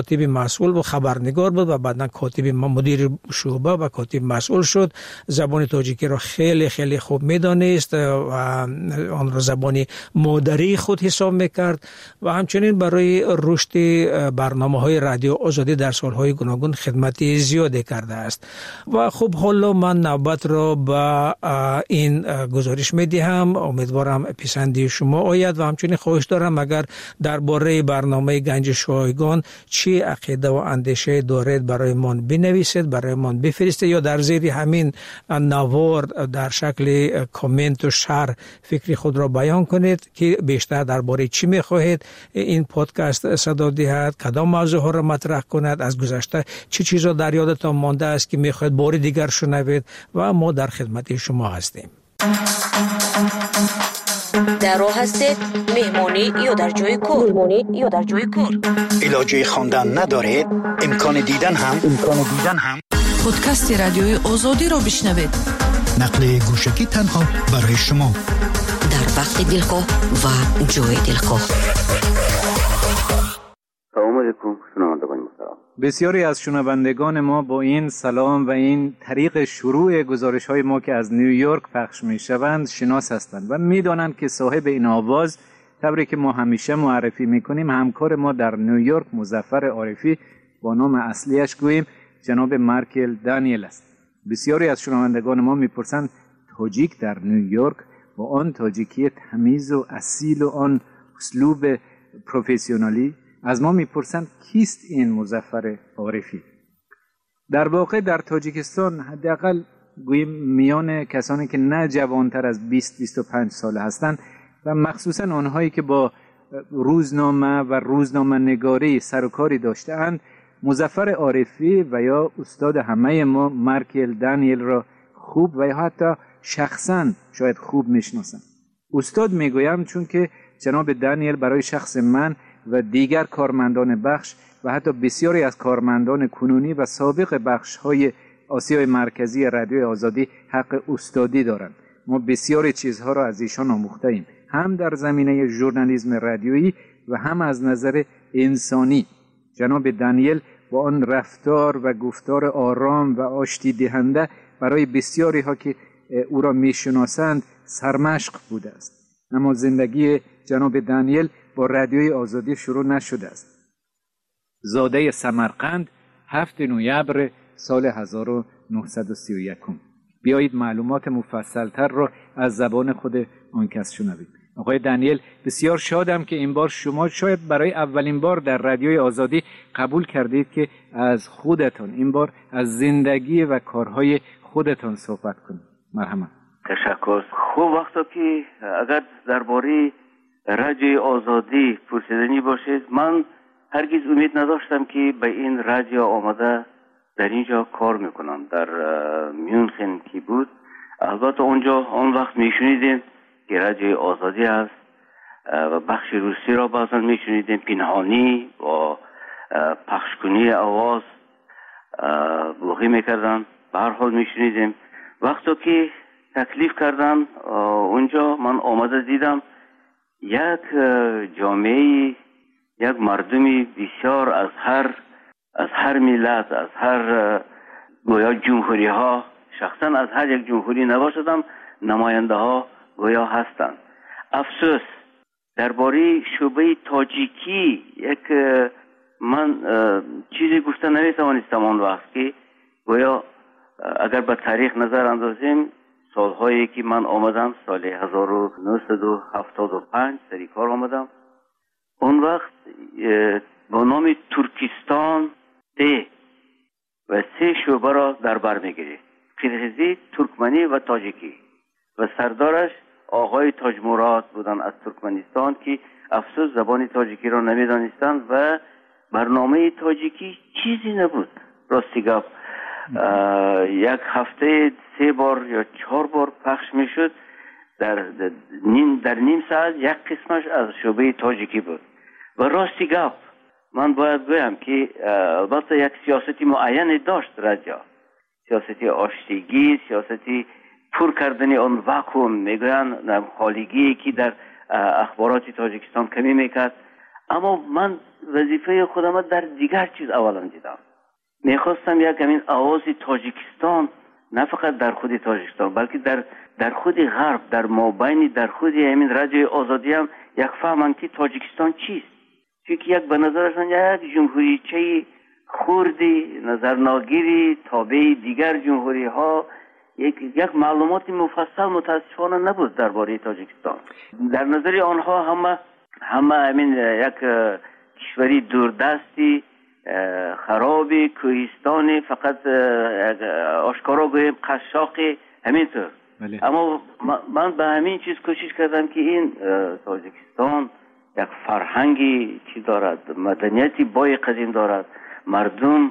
مسئول و خبرنگار بود و بعداً کاتب مدیر شعبه و کاتب مسئول شد. زبان تاجیکی را خیلی خیلی خوب میدانست و آن را زبان مادری خود حساب میکرد و همچنین برای رشد برنامه‌های رادیو آزادی در سالهای گوناگون خدمت زیادی کرده است. و خب حالا من نوبت را به این گزارش میدهم. امیدوارم پسندی شما آید و همچنین خواهش دارم اگر درباره برنامه گنج شایگان چی عقیده و اندیشه دارید برای من بنویسید، برای من بفرستید یا در زیر همین نوار در شکل کامنت و شرح فکری خود را بیان کنید که بیشتر درباره چی میخواهید این پادکست صدا دهد، کدام موضوع ها را مطرح کند، از گذشته چه چیزا در یادتان مانده است که میخواهید بار دیگر شنوید و ما در خدمت شما هستیم. در راه هستید مهمانی یا در جای کار مهمانی یا در جای کار علاجه خواندن ندارید، امکان دیدن هم امکان دیدن هم پادکست رادیوی آزادی را بشنوید. نقل گوشکی تنها برای شما در وقت دلخواه و جای دلخواه. سلام علیکم شنوندگان محترم. بسیاری از شنوندگان ما با این سلام و این طریق شروع گزارش های ما که از نیویورک پخش می شوند شناس هستند و می دانند که صاحب این آواز طوری که ما همیشه معرفی می کنیم همکار ما در نیویورک مظفر عارفی با نام اصلیش گوییم جناب مارکل دانیل است. بسیاری از شنوندگان ما می پرسند تاجیک در نیویورک با آن تاجیکی تمیز و اصیل و آن اسلوب پروفسیونالی از ما میپرسند کیست این مظفر عارفی؟ در واقع در تاجیکستان حداقل گوییم میان کسانی که نه جوانتر از بیست بیست و پنج ساله هستند و مخصوصا آنهایی که با روزنامه و روزنامه نگاری سر و کاری داشته‌اند مظفر عارفی و یا استاد همه ما مارکل دانیل را خوب و یا حتی شخصا شاید خوب میشناسند. استاد میگویم چون که جناب دانیل برای شخص من و دیگر کارمندان بخش و حتی بسیاری از کارمندان کنونی و سابق بخش‌های آسیای مرکزی رادیوی آزادی حق استادی دارند. ما بسیاری چیزها را از ایشان آموخته‌ایم، هم در زمینه ژورنالیسم رادیویی و هم از نظر انسانی. جناب دانیل با آن رفتار و گفتار آرام و آشتی دهنده برای بسیاری ها که او را میشناسند سرمشق بوده است. اما زندگی جناب دانیل با رادیوی آزادی شروع نشده است. زاده سمرقند هفتم نوامبر سال هزار و نهصد و سی و یک. بیایید معلومات مفصلتر را از زبان خود آن کس شنوید. آقای دانیل، بسیار شادم که این بار شما شاید برای اولین بار در رادیوی آزادی قبول کردید که از خودتان این بار از زندگی و کارهای خودتان صحبت کنید. مرحبا. تشکر. خوب وقتا که اگر درباره رادیوی آزادی پرسیدنی باشید، من هرگز امید نداشتم که به این رادیو آمده در اینجا کار میکنم. در میونخن که بود، البته اونجا آن وقت میشنیدیم که رادیوی آزادی است و بخش روسی را بعضا میشنیدیم پنهانی و پخشکنی آواز بلوغی میکردن. به هر حال میشنیدیم. وقتی که تکلیف کردن اونجا، من آمده دیدم یک جامعه، یک مردمی بسیار از هر از هر ملت، از هر گویا جمهوری ها، شخصا از هر یک جمهوری نباشدم، نماینده ها گویا هستند. افسوس درباره شعبه تاجیکی یک من چیزی گفته نمیتوانستم آن وقت که گویا اگر به تاریخ نظر اندازیم، سالهایی که من آمدم سال هزار و نهصد و هفتاد و پنج سری کار آمدم، اون وقت با نام ترکستان ده و سه شعبه را در بر میگیرید: قرغیزی، ترکمنی و تاجیکی، و سردارش آقای تاج مراد بودن از ترکمنستان که افسوس زبان تاجیکی را نمیدانستند و برنامه تاجیکی چیزی نبود. راستی گفت یک هفته سه بار یا چهار بار پخش میشد. در نیم در نیم ساعت یک قسمش از شعبه تاجیکی بود. و راستی گفت من باید بگم که البته یک سیاستی معینی داشت رادیو، سیاستی آشتیگی، سیاستی پر کردن آن واکوم، میگویند خالیگی که در اخبارات تاجیکستان کمی میکرد. اما من وظیفه خودم در دیگر چیز اولا دیدم. میخواستم یک همین آواز تاجیکستان نه فقط در خود تاجیکستان بلکه در در خود غرب، در مابین در خود همین رادیوی آزادی هم یک فهمن که تاجیکستان چیست. چون یک به نظرشان یک جمهوریچه خوردی نظرناگیری تابع دیگر جمهوری ها، یک یک معلومات مفصل متاسفانه نبود درباره تاجیکستان. در نظر آنها همه همه همین یک کشوری دوردستی خرابی کوهستانی فقط آشکارا گویم قشاقی همینطور. اما من به همین چیز کوشش کردم که این تاجیکستان یک فرهنگی چی دارد، مدنیتی بای قدیم دارد، مردم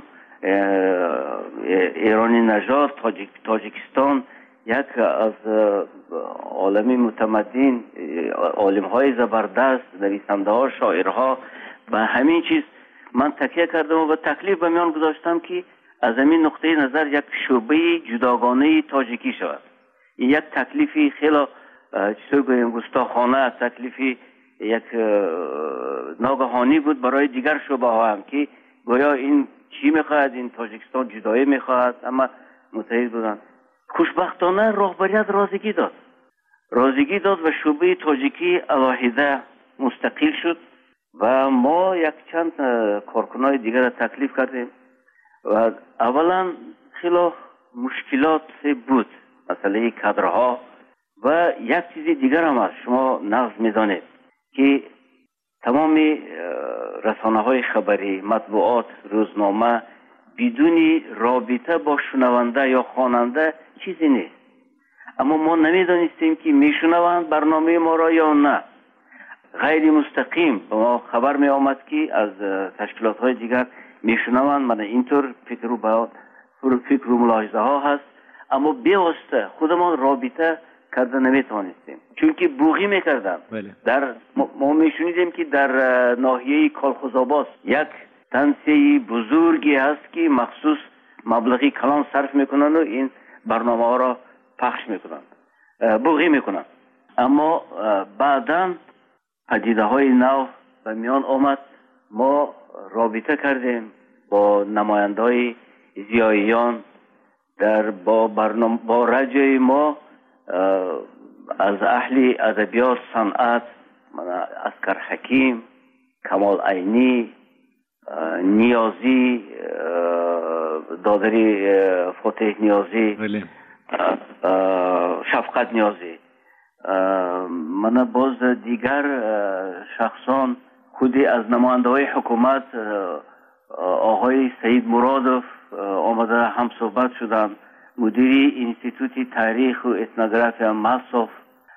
ایرانی نژاد تاجیک تاجیکستان یک از عالمی متمدن عالم های زبردست نویسنده ها شاعرها به همین چیز من تکیه کردم و تکلیف به میان گذاشتم که از همین نقطه نظر یک شعبه جداگانه تاجیکی شود. این یک تکلیفی خیلی چطور گویم گستاخانه، تکلیفی یک ناگهانی بود برای دیگر شعبه ها هم که گویا این چی میخواهد، این تاجیکستان جدایی میخواهد، اما متحد بودن. خوشبختانه رهبریت رازیگی داد رازیگی داد و شعبه تاجیکی علاهیده مستقل شد و ما یک چند کارکنای دیگر را تکلیف کردیم و اولا خیلی مشکلات بود، مسئله کادرها و یک چیز دیگر هم هست. شما نقض میدانید که تمام رسانه های خبری، مطبوعات، روزنامه بدون رابطه با شنونده یا خواننده چیزی نیست. اما ما نمیدانستیم که میشنوند برنامه ما را یا نه. غیر مستقیم به ما خبر می آمد که از تشکیلات های دیگر میشنوند. من اینطور فکر و باید فکر و ملاحظه ها هست، اما بیواسطه خودمان رابطه کرده نمیتوانستیم چون که بوغی میکردن. در ما میشنیدیم که در ناحیه کالخوزآباد یک تنسیه بزرگی هست که مخصوص مبلغی کلان صرف میکنن و این برنامه ها را پخش میکنن، بوغی میکنن. اما بعداً پدیده های نو به میان آمد. ما رابطه کردیم با نماینده های زیاییان در با برنامه با رادیوی ما از اهل ادبیات، صنعت، اسکر حکیم، کمال عینی، نیازی، دادری فتح نیازی، شفقت نیازی، من باز دیگر شخصان خودی از نماینده های حکومت آقای سید مرادوف آمده هم صحبت شدن، مدیری انستیتوت تاریخ و اتنوگرافی مصرف،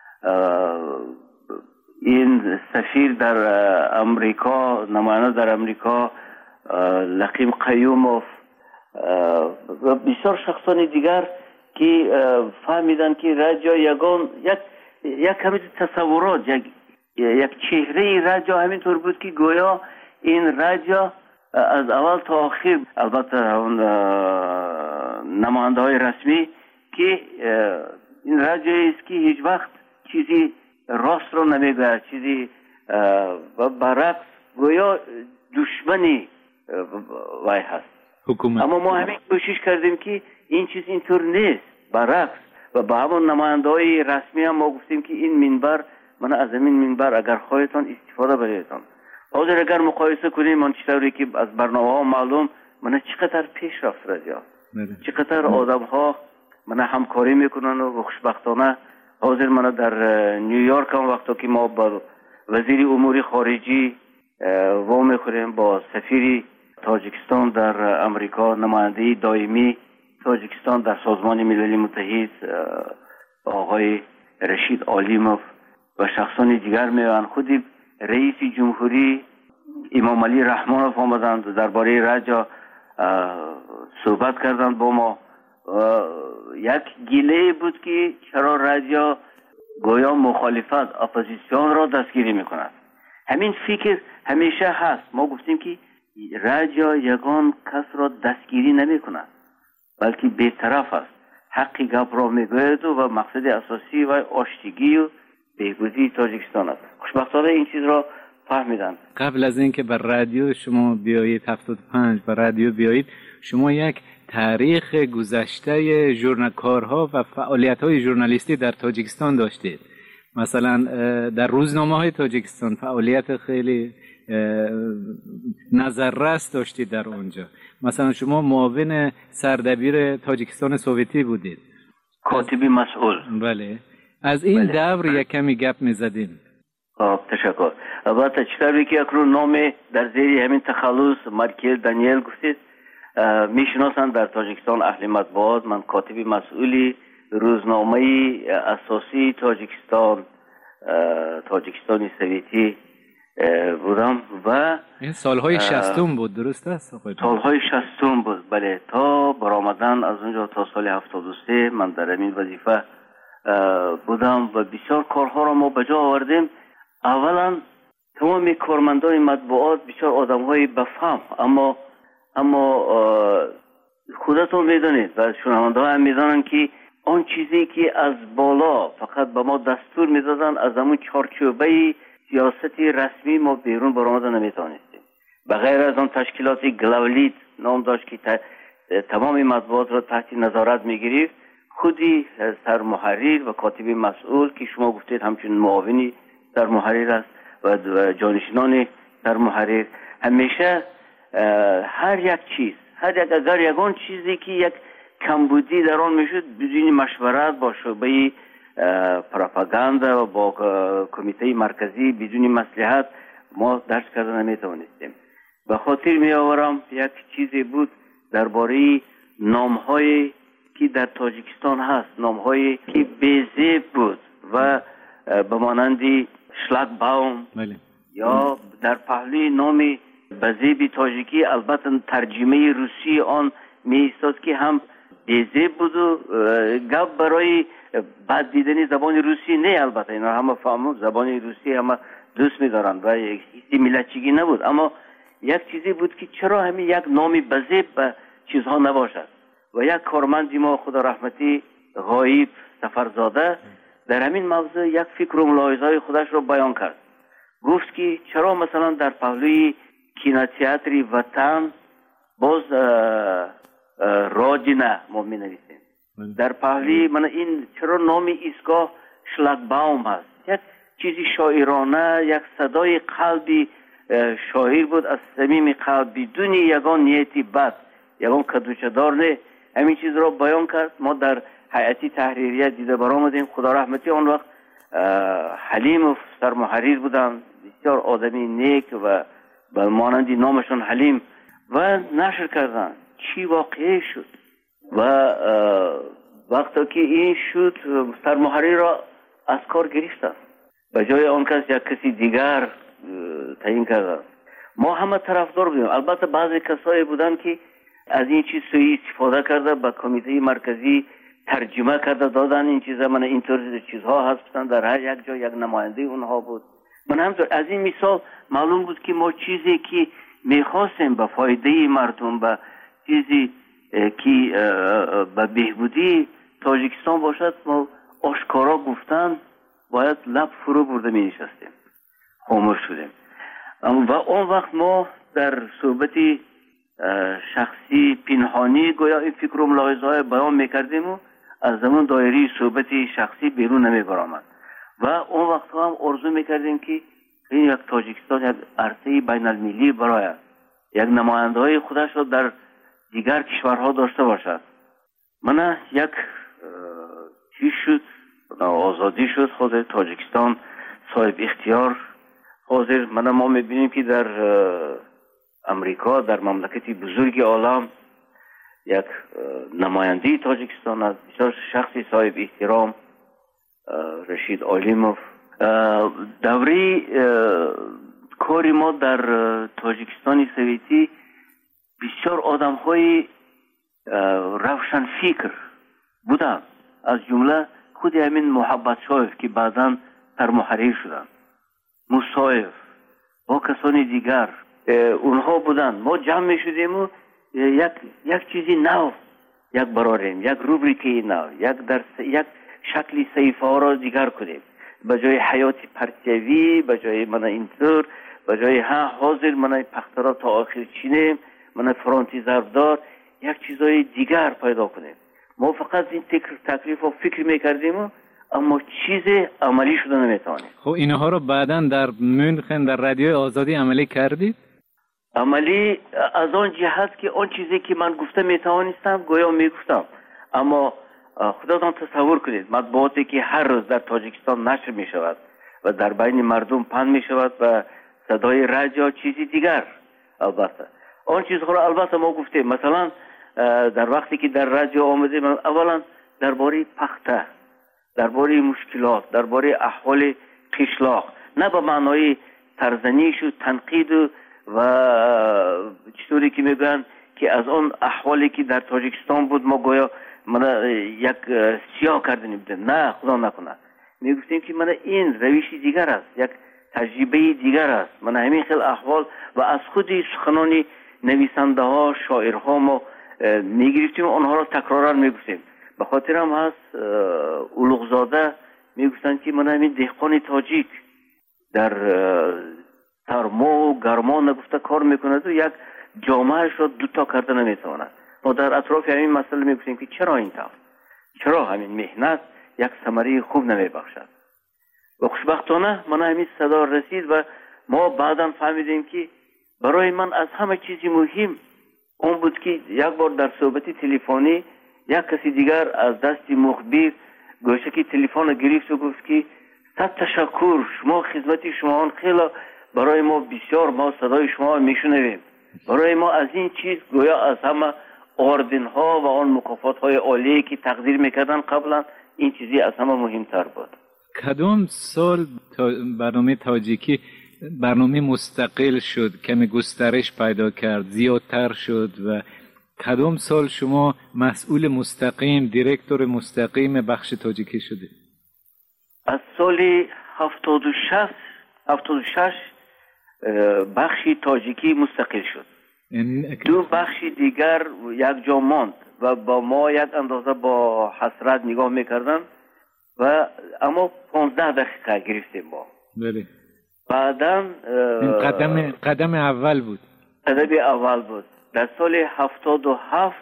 این سفیر در امریکا، نماینده در امریکا لقیم قیوموف و بسیار شخصان دیگر که فهمیدن که رادیو یگان یک یک همین تصورات، یک یک چهره رادیو همینطور بود که گویا این رادیو از اول تا آخر، البته اون نماینده های رسمی که این رادیو است که هیچ وقت چیزی راست رو نمیگه، چیزی برعکس گویا دشمنی وای هست حکومت. اما ما همین کوشش کردیم که این چیز اینطور نیست، برعکس. و با همون نماینده های رسمی هم ما گفتیم که این منبر، من از این منبر اگر خواهیتان استفاده بریدتان. حاضر اگر مقایسه کنیم من چطوری که از برنامه ها معلوم من چقدر پیش رفت رادیو، چقدر آدم ها من همکاری میکنن و خوشبختانه حاضر من در نیویورک هم وقتا که ما با وزیر امور خارجی و میخوریم، با سفیر تاجیکستان در امریکا، نماینده دائمی تاجیکستان در سازمان ملل متحد آقای رشید عالیموف و شخصان دیگر میان، خودی رئیس جمهوری امام علی رحمانوف آمدند درباره رادیو صحبت کردند با ما. یک گله بود که چرا رادیو گویا مخالفت، اپوزیسیون را دستگیری میکند. همین فکر همیشه هست. ما گفتیم که رادیو یگان کس را دستگیری نمیکند بلکه بی‌طرف است، حقی گپ را میگوید و مقصد اساسی و آشتگی و بهبودی تاجیکستان است. خوشبختانه این چیز را فهمیدن. قبل از اینکه به رادیو شما بیایید هفتاد و پنج به رادیو بیایید، شما یک تاریخ گذشته ژورنالکارها و فعالیت‌های ژورنالیستی در تاجیکستان داشتید. مثلا در روزنامه‌های تاجیکستان فعالیت خیلی نظررس داشتید در اونجا. مثلا شما معاون سردبیر تاجیکستان سوویتی بودید، کاتبی مسئول. بله، از این بله. دور یک کمی گپ می‌زدیم. خب تشکر. البته چطوری که اکنون نام در زیر همین تخلص مارکل دانیل گفتید میشناسند در تاجیکستان اهل مطبوعات. من کاتبی مسئولی روزنامه اساسی تاجیکستان تاجیکستانی سوویتی بودم و این سالهای شصتم بود، درست است؟ سالهای شصتم بود، بله. تا برآمدن از اونجا تا سال هفتاد و سه من در این وظیفه بودم و بسیار کارها را ما به جا آوردیم. اولا تمام کارمندان مطبوعات بسیار آدم‌های بفهم، اما اما خودتون میدونید و شنونده‌ها هم میدونن که آن چیزی که از بالا فقط به ما دستور میدادن از همون چارچوبه سیاستی رسمی ما بیرون برآمده نمیتونستیم. به غیر از آن تشکیلات گلولیت نام داشت که تمام مطبوعات را تحت نظارت میگیرید، خودی سرمحرر و کاتب مسئول که شما گفتید همچنین معاونی سرمحرر است و جانشینان سرمحرر همیشه هر یک چیز هر یک اگر یگان چیزی که یک کمبودی در آن میشد بدون مشورت با شعبه پروپاگاندا و با کمیته مرکزی بدون مصلحت ما درس کردن نمیتوانستیم. به خاطر می آورم یک چیزی بود درباره نام‌هایی که در تاجیکستان هست، نام‌هایی که بی‌زیب بود و به مانند شلاگباوم بله. یا در پهلوی نام بزیبی تاجیکی البته ترجمه روسی آن می ایستاد که هم بی‌زیب بود و گپ برای بد دیدنی زبان روسی نه. البته اینا همه فهمو زبان روسی همه دوست می دارن و یک ملتچگی نبود، اما یک چیزی بود که چرا همین یک نامی بزیب به چیزها نباشد. و یک کارمندی ما خدا رحمتی غایب سفرزاده در همین موضوع یک فکر و ملاحظه‌های خودش رو بیان کرد. گفت که چرا مثلا در پهلوی کینوتئاتر وطن باز رادینه ما می نویسیم، در پهلوی من این چرا نام ایستگاه شلاگباوم هست، یک چیزی شاعرانه، یک صدای قلبی شاعر بود از صمیم قلب بدون یگان نیتی بد، یگان کدوچه‌دار نه. همین چیز را بیان کرد. ما در هیئت تحریریه دیده برآمدیم. خدا رحمتی آن وقت حلیم سرمحرر بودن، بسیار آدمی نیک و به مانندی نامشون حلیم و نشر کردن چی واقعی شد. و وقتی که این شد سرمحرر را از کار گرفتن، به جای آن کس یک کسی دیگر تعیین کردن. ما همه طرفدار بودیم. البته بعضی کسایی بودن که از این چیز سوی استفاده کرده به کمیته مرکزی ترجمه کرده دادن این چیزا، من اینطور چیزها هستن در هر یک جا یک نماینده اونها بود. من همطور از این مثال معلوم بود که ما چیزی که میخواستیم به فایده مردم، به چیزی که به بهبودی تاجیکستان باشد، ما آشکارا گفتن باید لب فرو برده می نشستیم، خاموش شدیم. و اون وقت ما در صحبت شخصی پنهانی گویا این فکر و ملاحظه‌های بیان میکردیم و از زمان دایره صحبت شخصی بیرون نمی برآمد. و اون وقت هم آرزو میکردیم که این یک تاجیکستان یک عرصه بین المللی برای یک نماینده های خودش را در دیگر کشورها داشته باشد. من یک چیز شد، آزادی شد، حاضر تاجیکستان صاحب اختیار حاضر. من ما میبینیم که در امریکا، در مملکتی بزرگ عالم، یک نماینده تاجیکستان است، بسیار شخصی صاحب احترام، رشید عالیموف. دوره کاری ما در تاجیکستان سوویتی بسیار آدم های روشن فکر بودن، از جمله خود همین محبت شایف که بعداً سرمحرر شدن، مصایف با کسانی دیگر اونها بودن. ما جمع می شدیم و یک یک چیزی نو یک براریم، یک روبریکی نو، یک در یک شکلی صحیفه ها را دیگر کنیم. به جای حیات پرتیوی، به جای من اینطور به جای ها حاضر من پخترا تا آخر چینیم، من فرانتی ضربدار، یک چیزای دیگر پیدا کنیم. ما فقط این تکلیف و فکر میکردیم اما چیز عملی شده نمیتوانیم. خب اینها رو بعداً در مونخن در رادیوی آزادی عملی کردید؟ عملی از آن جهت که آن چیزی که من گفته میتوانستم گویا میگفتم، اما خودتان تصور کنید مطبوعاتی که هر روز در تاجیکستان نشر میشود و در بین مردم پخش میشود و صدای رادیو چیزی دیگر. البته آن چیزها رو البته ما گفتیم، مثلا در وقتی که در رادیو آمدیم اولا درباره پخته، درباره مشکلات، درباره احوال قشلاق، نه به معنای ترزنیش و تنقید و چطوری که میگن که از اون احوالی که در تاجیکستان بود ما گویا من یک سیاه کردنیم بده، نه خدا نکنه. میگفتیم که من این روشی دیگر است، یک تجربه دیگر است. من همین خیلی احوال و از خود سخنان نویسنده ها شاعرها ما میگرفتیم، آنها را تکرارا میگفتیم. به خاطر هم هست اولوغزاده میگفتن که من همین دهقان تاجیک در سرما و گرما نگفته کار میکند و یک جامعهش را دوتا کرده نمیتواند. ما در اطراف همین مسئله میگفتیم که چرا این طور، چرا همین مهنت یک ثمره خوب نمیبخشد. و خوشبختانه من همین صدا رسید و ما بعدا فهمیدیم که برای من از همه چیزی مهم اون بود که یک بار در صحبت تلفنی یک کسی دیگر از دست مخبر گوشه که تلفن گرفت و گفت که صد تشکر، شما خدمت شما خیلی برای ما بسیار، ما صدای شما میشنویم. برای ما از این چیز گویا از همه آردن ها و آن مکافات های عالی که تقدیر میکردن قبلا این چیزی از همه مهمتر بود. کدام سال تا برنامه تاجیکی برنامه مستقل شد، کمی گسترش پیدا کرد، زیادتر شد و کدام سال شما مسئول مستقیم، دیرکتور مستقیم بخش تاجیکی شده؟ از سال هفتاد و شش هفتاد و شش بخش تاجیکی مستقل شد. دو بخش دیگر یک جا ماند و با ما یک اندازه با حسرت نگاه میکردن و اما پانزده دقیقه گرفتیم ما. بله. بعداً قدم قدم اول بود. قدم اول بود. در سال هفتاد و هفت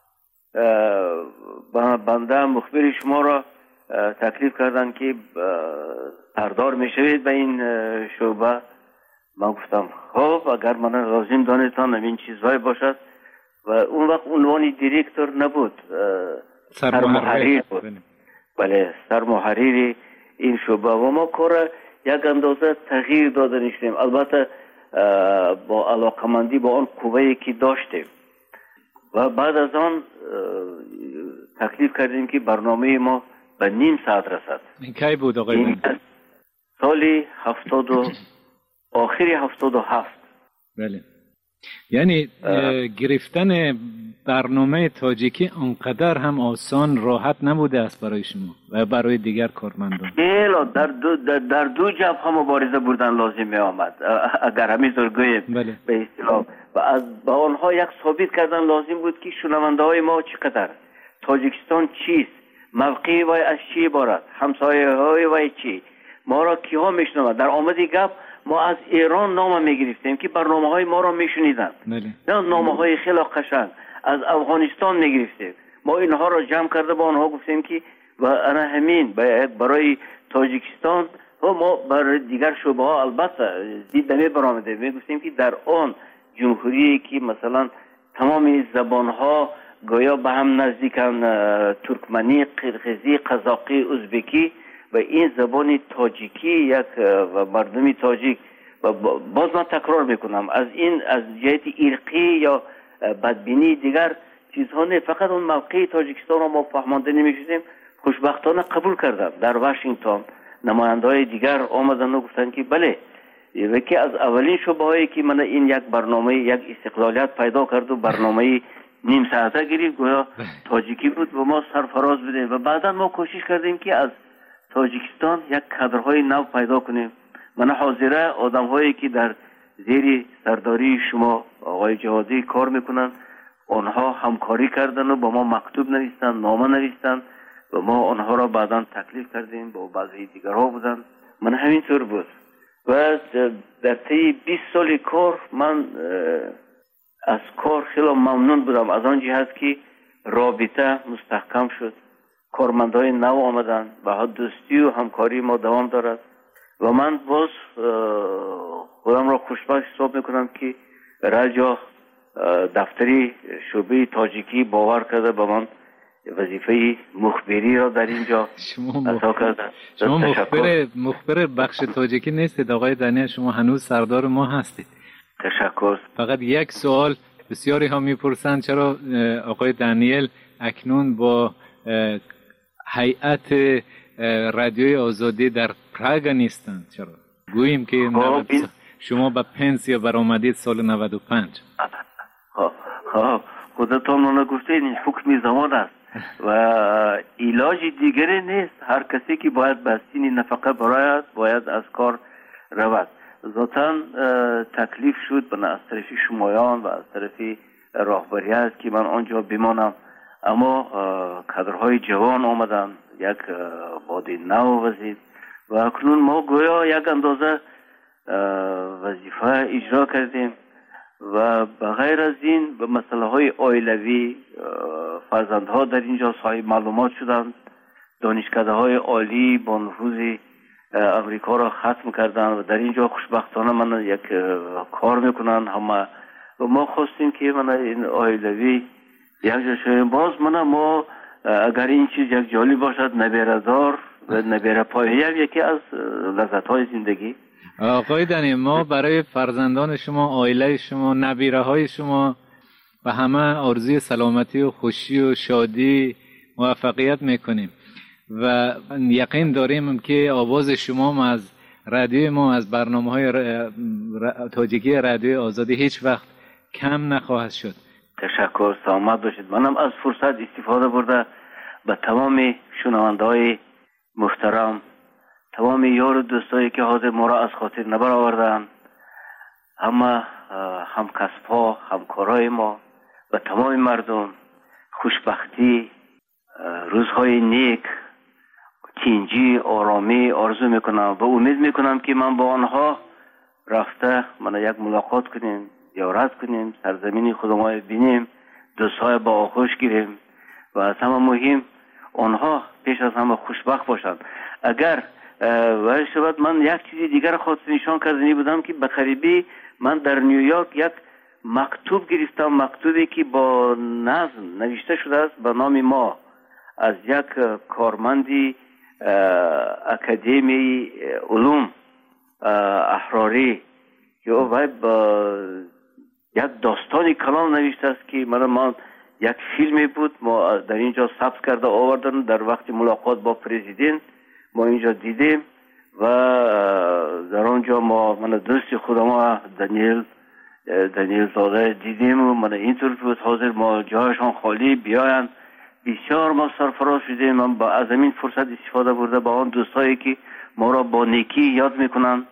بنده مخبر شما را تکلیف کردن که سردار میشوید به این شعبه. من گفتم خب اگر من لازم دانستان این چیزهای باشد و اون وقت عنوان دیرکتور نبود، سرمحریر بود. بله، سرمحریر این شعبه و ما کار یک اندازه تغییر داده نشدیم، البته با علاقمندی با آن قوه‌ای که داشتیم و بعد از آن تکلیف کردیم که برنامه ما به نیم ساعت رسد. این کی بود آقای؟ سالی هفتاد و آخری هفتاد و هفت. بله. یعنی گرفتن برنامه تاجیکی انقدر هم آسان راحت نبوده است برای شما و برای دیگر کارمندان؟ خیلی در دو در, در دو جبهه مبارزه بردن لازم می آمد اگر همینطور گوییم. بله. به اصطلاح و از با آنها یک ثابت کردن لازم بود که شنونده های ما چقدر، تاجیکستان چیست، موقعی وای از چی عبارت، همسایه های وای چی، ما را کیها میشنوند. در آمدی گپ ما از ایران نام میگرفتیم که برنامه های ما را میشنیدن، بله. نه نامه های خیلی قشنگ. از افغانستان میگرفتیم، ما اینها را جمع کرده با آنها گفتیم که و انا همین برای تاجیکستان و ما برای دیگر شعبه ها البته دید نمی برآمده. میگفتیم که در آن جمهوری که مثلا تمام زبان ها گویا به هم نزدیکن، ترکمنی، قرقیزی، قزاقی، ازبکی و این زبان تاجیکی یک و مردمی تاجیک و باز من تکرار میکنم از این از جهت ارقی یا بدبینی دیگر چیزها نه، فقط اون موقع تاجیکستان رو ما فهمانده نمیشدیم. خوشبختانه قبول کردن. در واشنگتن نماینده های دیگر آمدن و گفتن که بله، یکی از اولین شعبه هایی که من این یک برنامه یک استقلالیت پیدا کرد و برنامه نیم ساعته گرفت گویا تاجیکی بود و ما سرفراز بدیم و بعدا ما کوشش کردیم که از تاجیکستان یک کادرهای نو پیدا کنیم. من حاضره آدم هایی که در زیر سرداری شما آقای جهادی کار میکنن، آنها همکاری کردن و با ما مکتوب نوشتن، نامه نوشتن و ما آنها را بعدا تکلیف کردیم با بعضی دیگرها بودن. من همینطور بود و در طی بیست سال کار من از کار خیلی ممنون بودم، از آن جهت که رابطه مستحکم شد، کارمندای نو آمدن و دوستی و همکاری ما دوام دارد و من باز خودم را خوشبخت حساب میکنم که رجا دفتری شعبه تاجیکی باور کرده به من وظیفه مخبری را در اینجا عطا کرده. شما مخبر مخبر بخش تاجیکی نیستید آقای دانیل، شما هنوز سردار ما هستید. تشکر. فقط یک سوال بسیاری ها میپرسند چرا آقای دانیل اکنون با هیئت رادیوی آزادی در پراگ نیستند؟ چرا گوییم که شما به پنسیا برآمدید سال نود و پنج. خودتان من گفته این حکم زمان است و علاج دیگری نیست. هر کسی که باید به سین نفقه برآید باید از کار رود. ذاتاً تکلیف شد به از طرف شمایان و از طرف راهبریت که من آنجا بمانم، اما کادرهای جوان آمدن، یک باد نو وزید و اکنون ما گویا یک اندازه وظیفه اجرا کردیم و بغیر از این به مسئله های عائلوی فرزندها در اینجا صاحب معلومات شدند، دانشکده های عالی با نفوذ امریکا را ختم کردن و در اینجا خوشبختانه من یک کار میکنن همه و ما خواستیم که من این عائلوی یک جا شویم. باز من ما اگر این چیز یک جالی باشد نبیردار و نبیر پایه یکی از لذت های زندگی. آقای دنی، ما برای فرزندان شما، عائله شما، نبیره های شما و همه آرزوی سلامتی و خوشی و شادی موفقیت میکنیم و یقین داریم که آواز شما از رادیوی ما، از برنامه های تاجیکی رادیوی آزادی هیچ وقت کم نخواهد شد. تشکر، سلامت باشید. منم از فرصت استفاده برده به تمام شنونده های محترم، تمام یار و دوستایی که حاضر ما را از خاطر نبر آوردن، همه هم کسب ها، همکارای ما و تمام مردم خوشبختی، روزهای نیک، تینجی، آرامی آرزو میکنم و امید میکنم که من با آنها رفته من یک ملاقات کنیم، زیارت کنیم، سرزمین خودمان بینیم، دوستای با آغوش گیریم و از همه مهم آنها پیش از همه خوشبخت باشند. اگر ولی شود من یک چیزی دیگر خواست نشان کردنی بودم که بقریبی من در نیویورک یک مکتوب گرفتم، مکتوبی که با نظم نوشته شده است به نام ما از یک کارمندی اکادمی علوم احراری که او با یک داستانی کلام نوشته است که من ما یک فیلمی بود ما در اینجا ثبت کرده آوردن در وقت ملاقات با پرزیدنت ما اینجا دیدیم و در آنجا ما من دوست خودم دانیل دانیل زاده دیدیم و من اینطور بود حاضر ما جایشان خالی بیاین. بسیار ما سرفراز شدیم. من با از این فرصت استفاده برده با آن دوستایی که ما را با نیکی یاد میکنن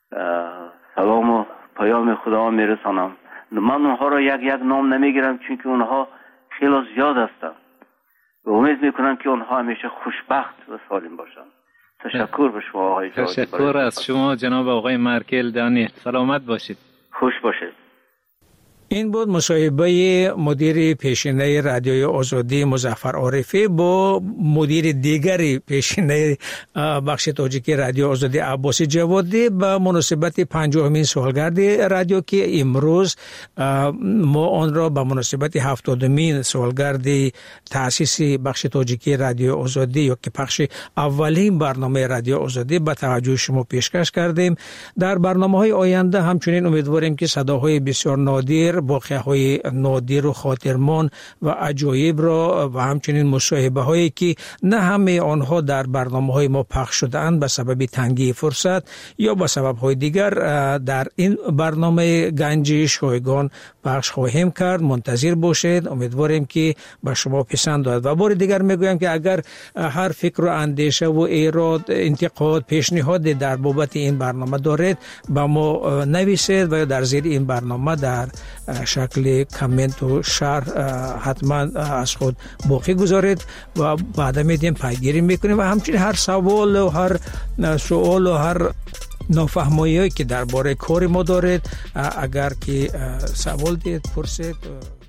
سلام و پیام خدا میرسانم. من اونها را یک یک نام نمیگیرم چون که اونها خیلی زیاد هستند و امید میکنم که اونها همیشه خوشبخت و سالم باشند. تشکر به شما آقای جاوید. تشکر از شما جناب آقای مارکل دانیل. سلامت باشید. خوش باشید. این بود مصاحبه مدیر پیشینه رادیوی آزادی مظفر عارفی با مدیر دیگری پیشینه بخش تاجیکی رادیو آزادی عباس جوادی به مناسبت پنجاهمین سالگرد رادیو که امروز ما آن را به مناسبت هفتادمین سالگرد تأسیس بخش تاجیکی رادیو آزادی یا که پخش اولین برنامه رادیو آزادی به توجه شما پیشکش کردیم. در برنامه‌های آینده همچنین امیدواریم که صداهای بسیار نادر، واقعه‌های نادر و خاطرمان و عجایب را و همچنین مصاحبه هایی که نه همه آنها در برنامه‌های ما پخش شده‌اند به سبب تنگی فرصت یا به سبب‌های دیگر در این برنامه گنج شایگان پخش خواهیم کرد. منتظر باشید. امیدواریم که به شما پسند آید. و بار دیگر میگویم که اگر هر فکر و اندیشه و ایراد، انتقاد، پیشنهاد در بابت این برنامه دارید با ما نویسید و در زیر این برنامه در شکل کامنت و شرح حتما از خود باقی گذارید و بعد میدیم پیگیری میکنیم و همچنین هر سوال و هر سوال و هر نافهمایی که درباره کار ما دارید، اگر که سوال دید پرسید.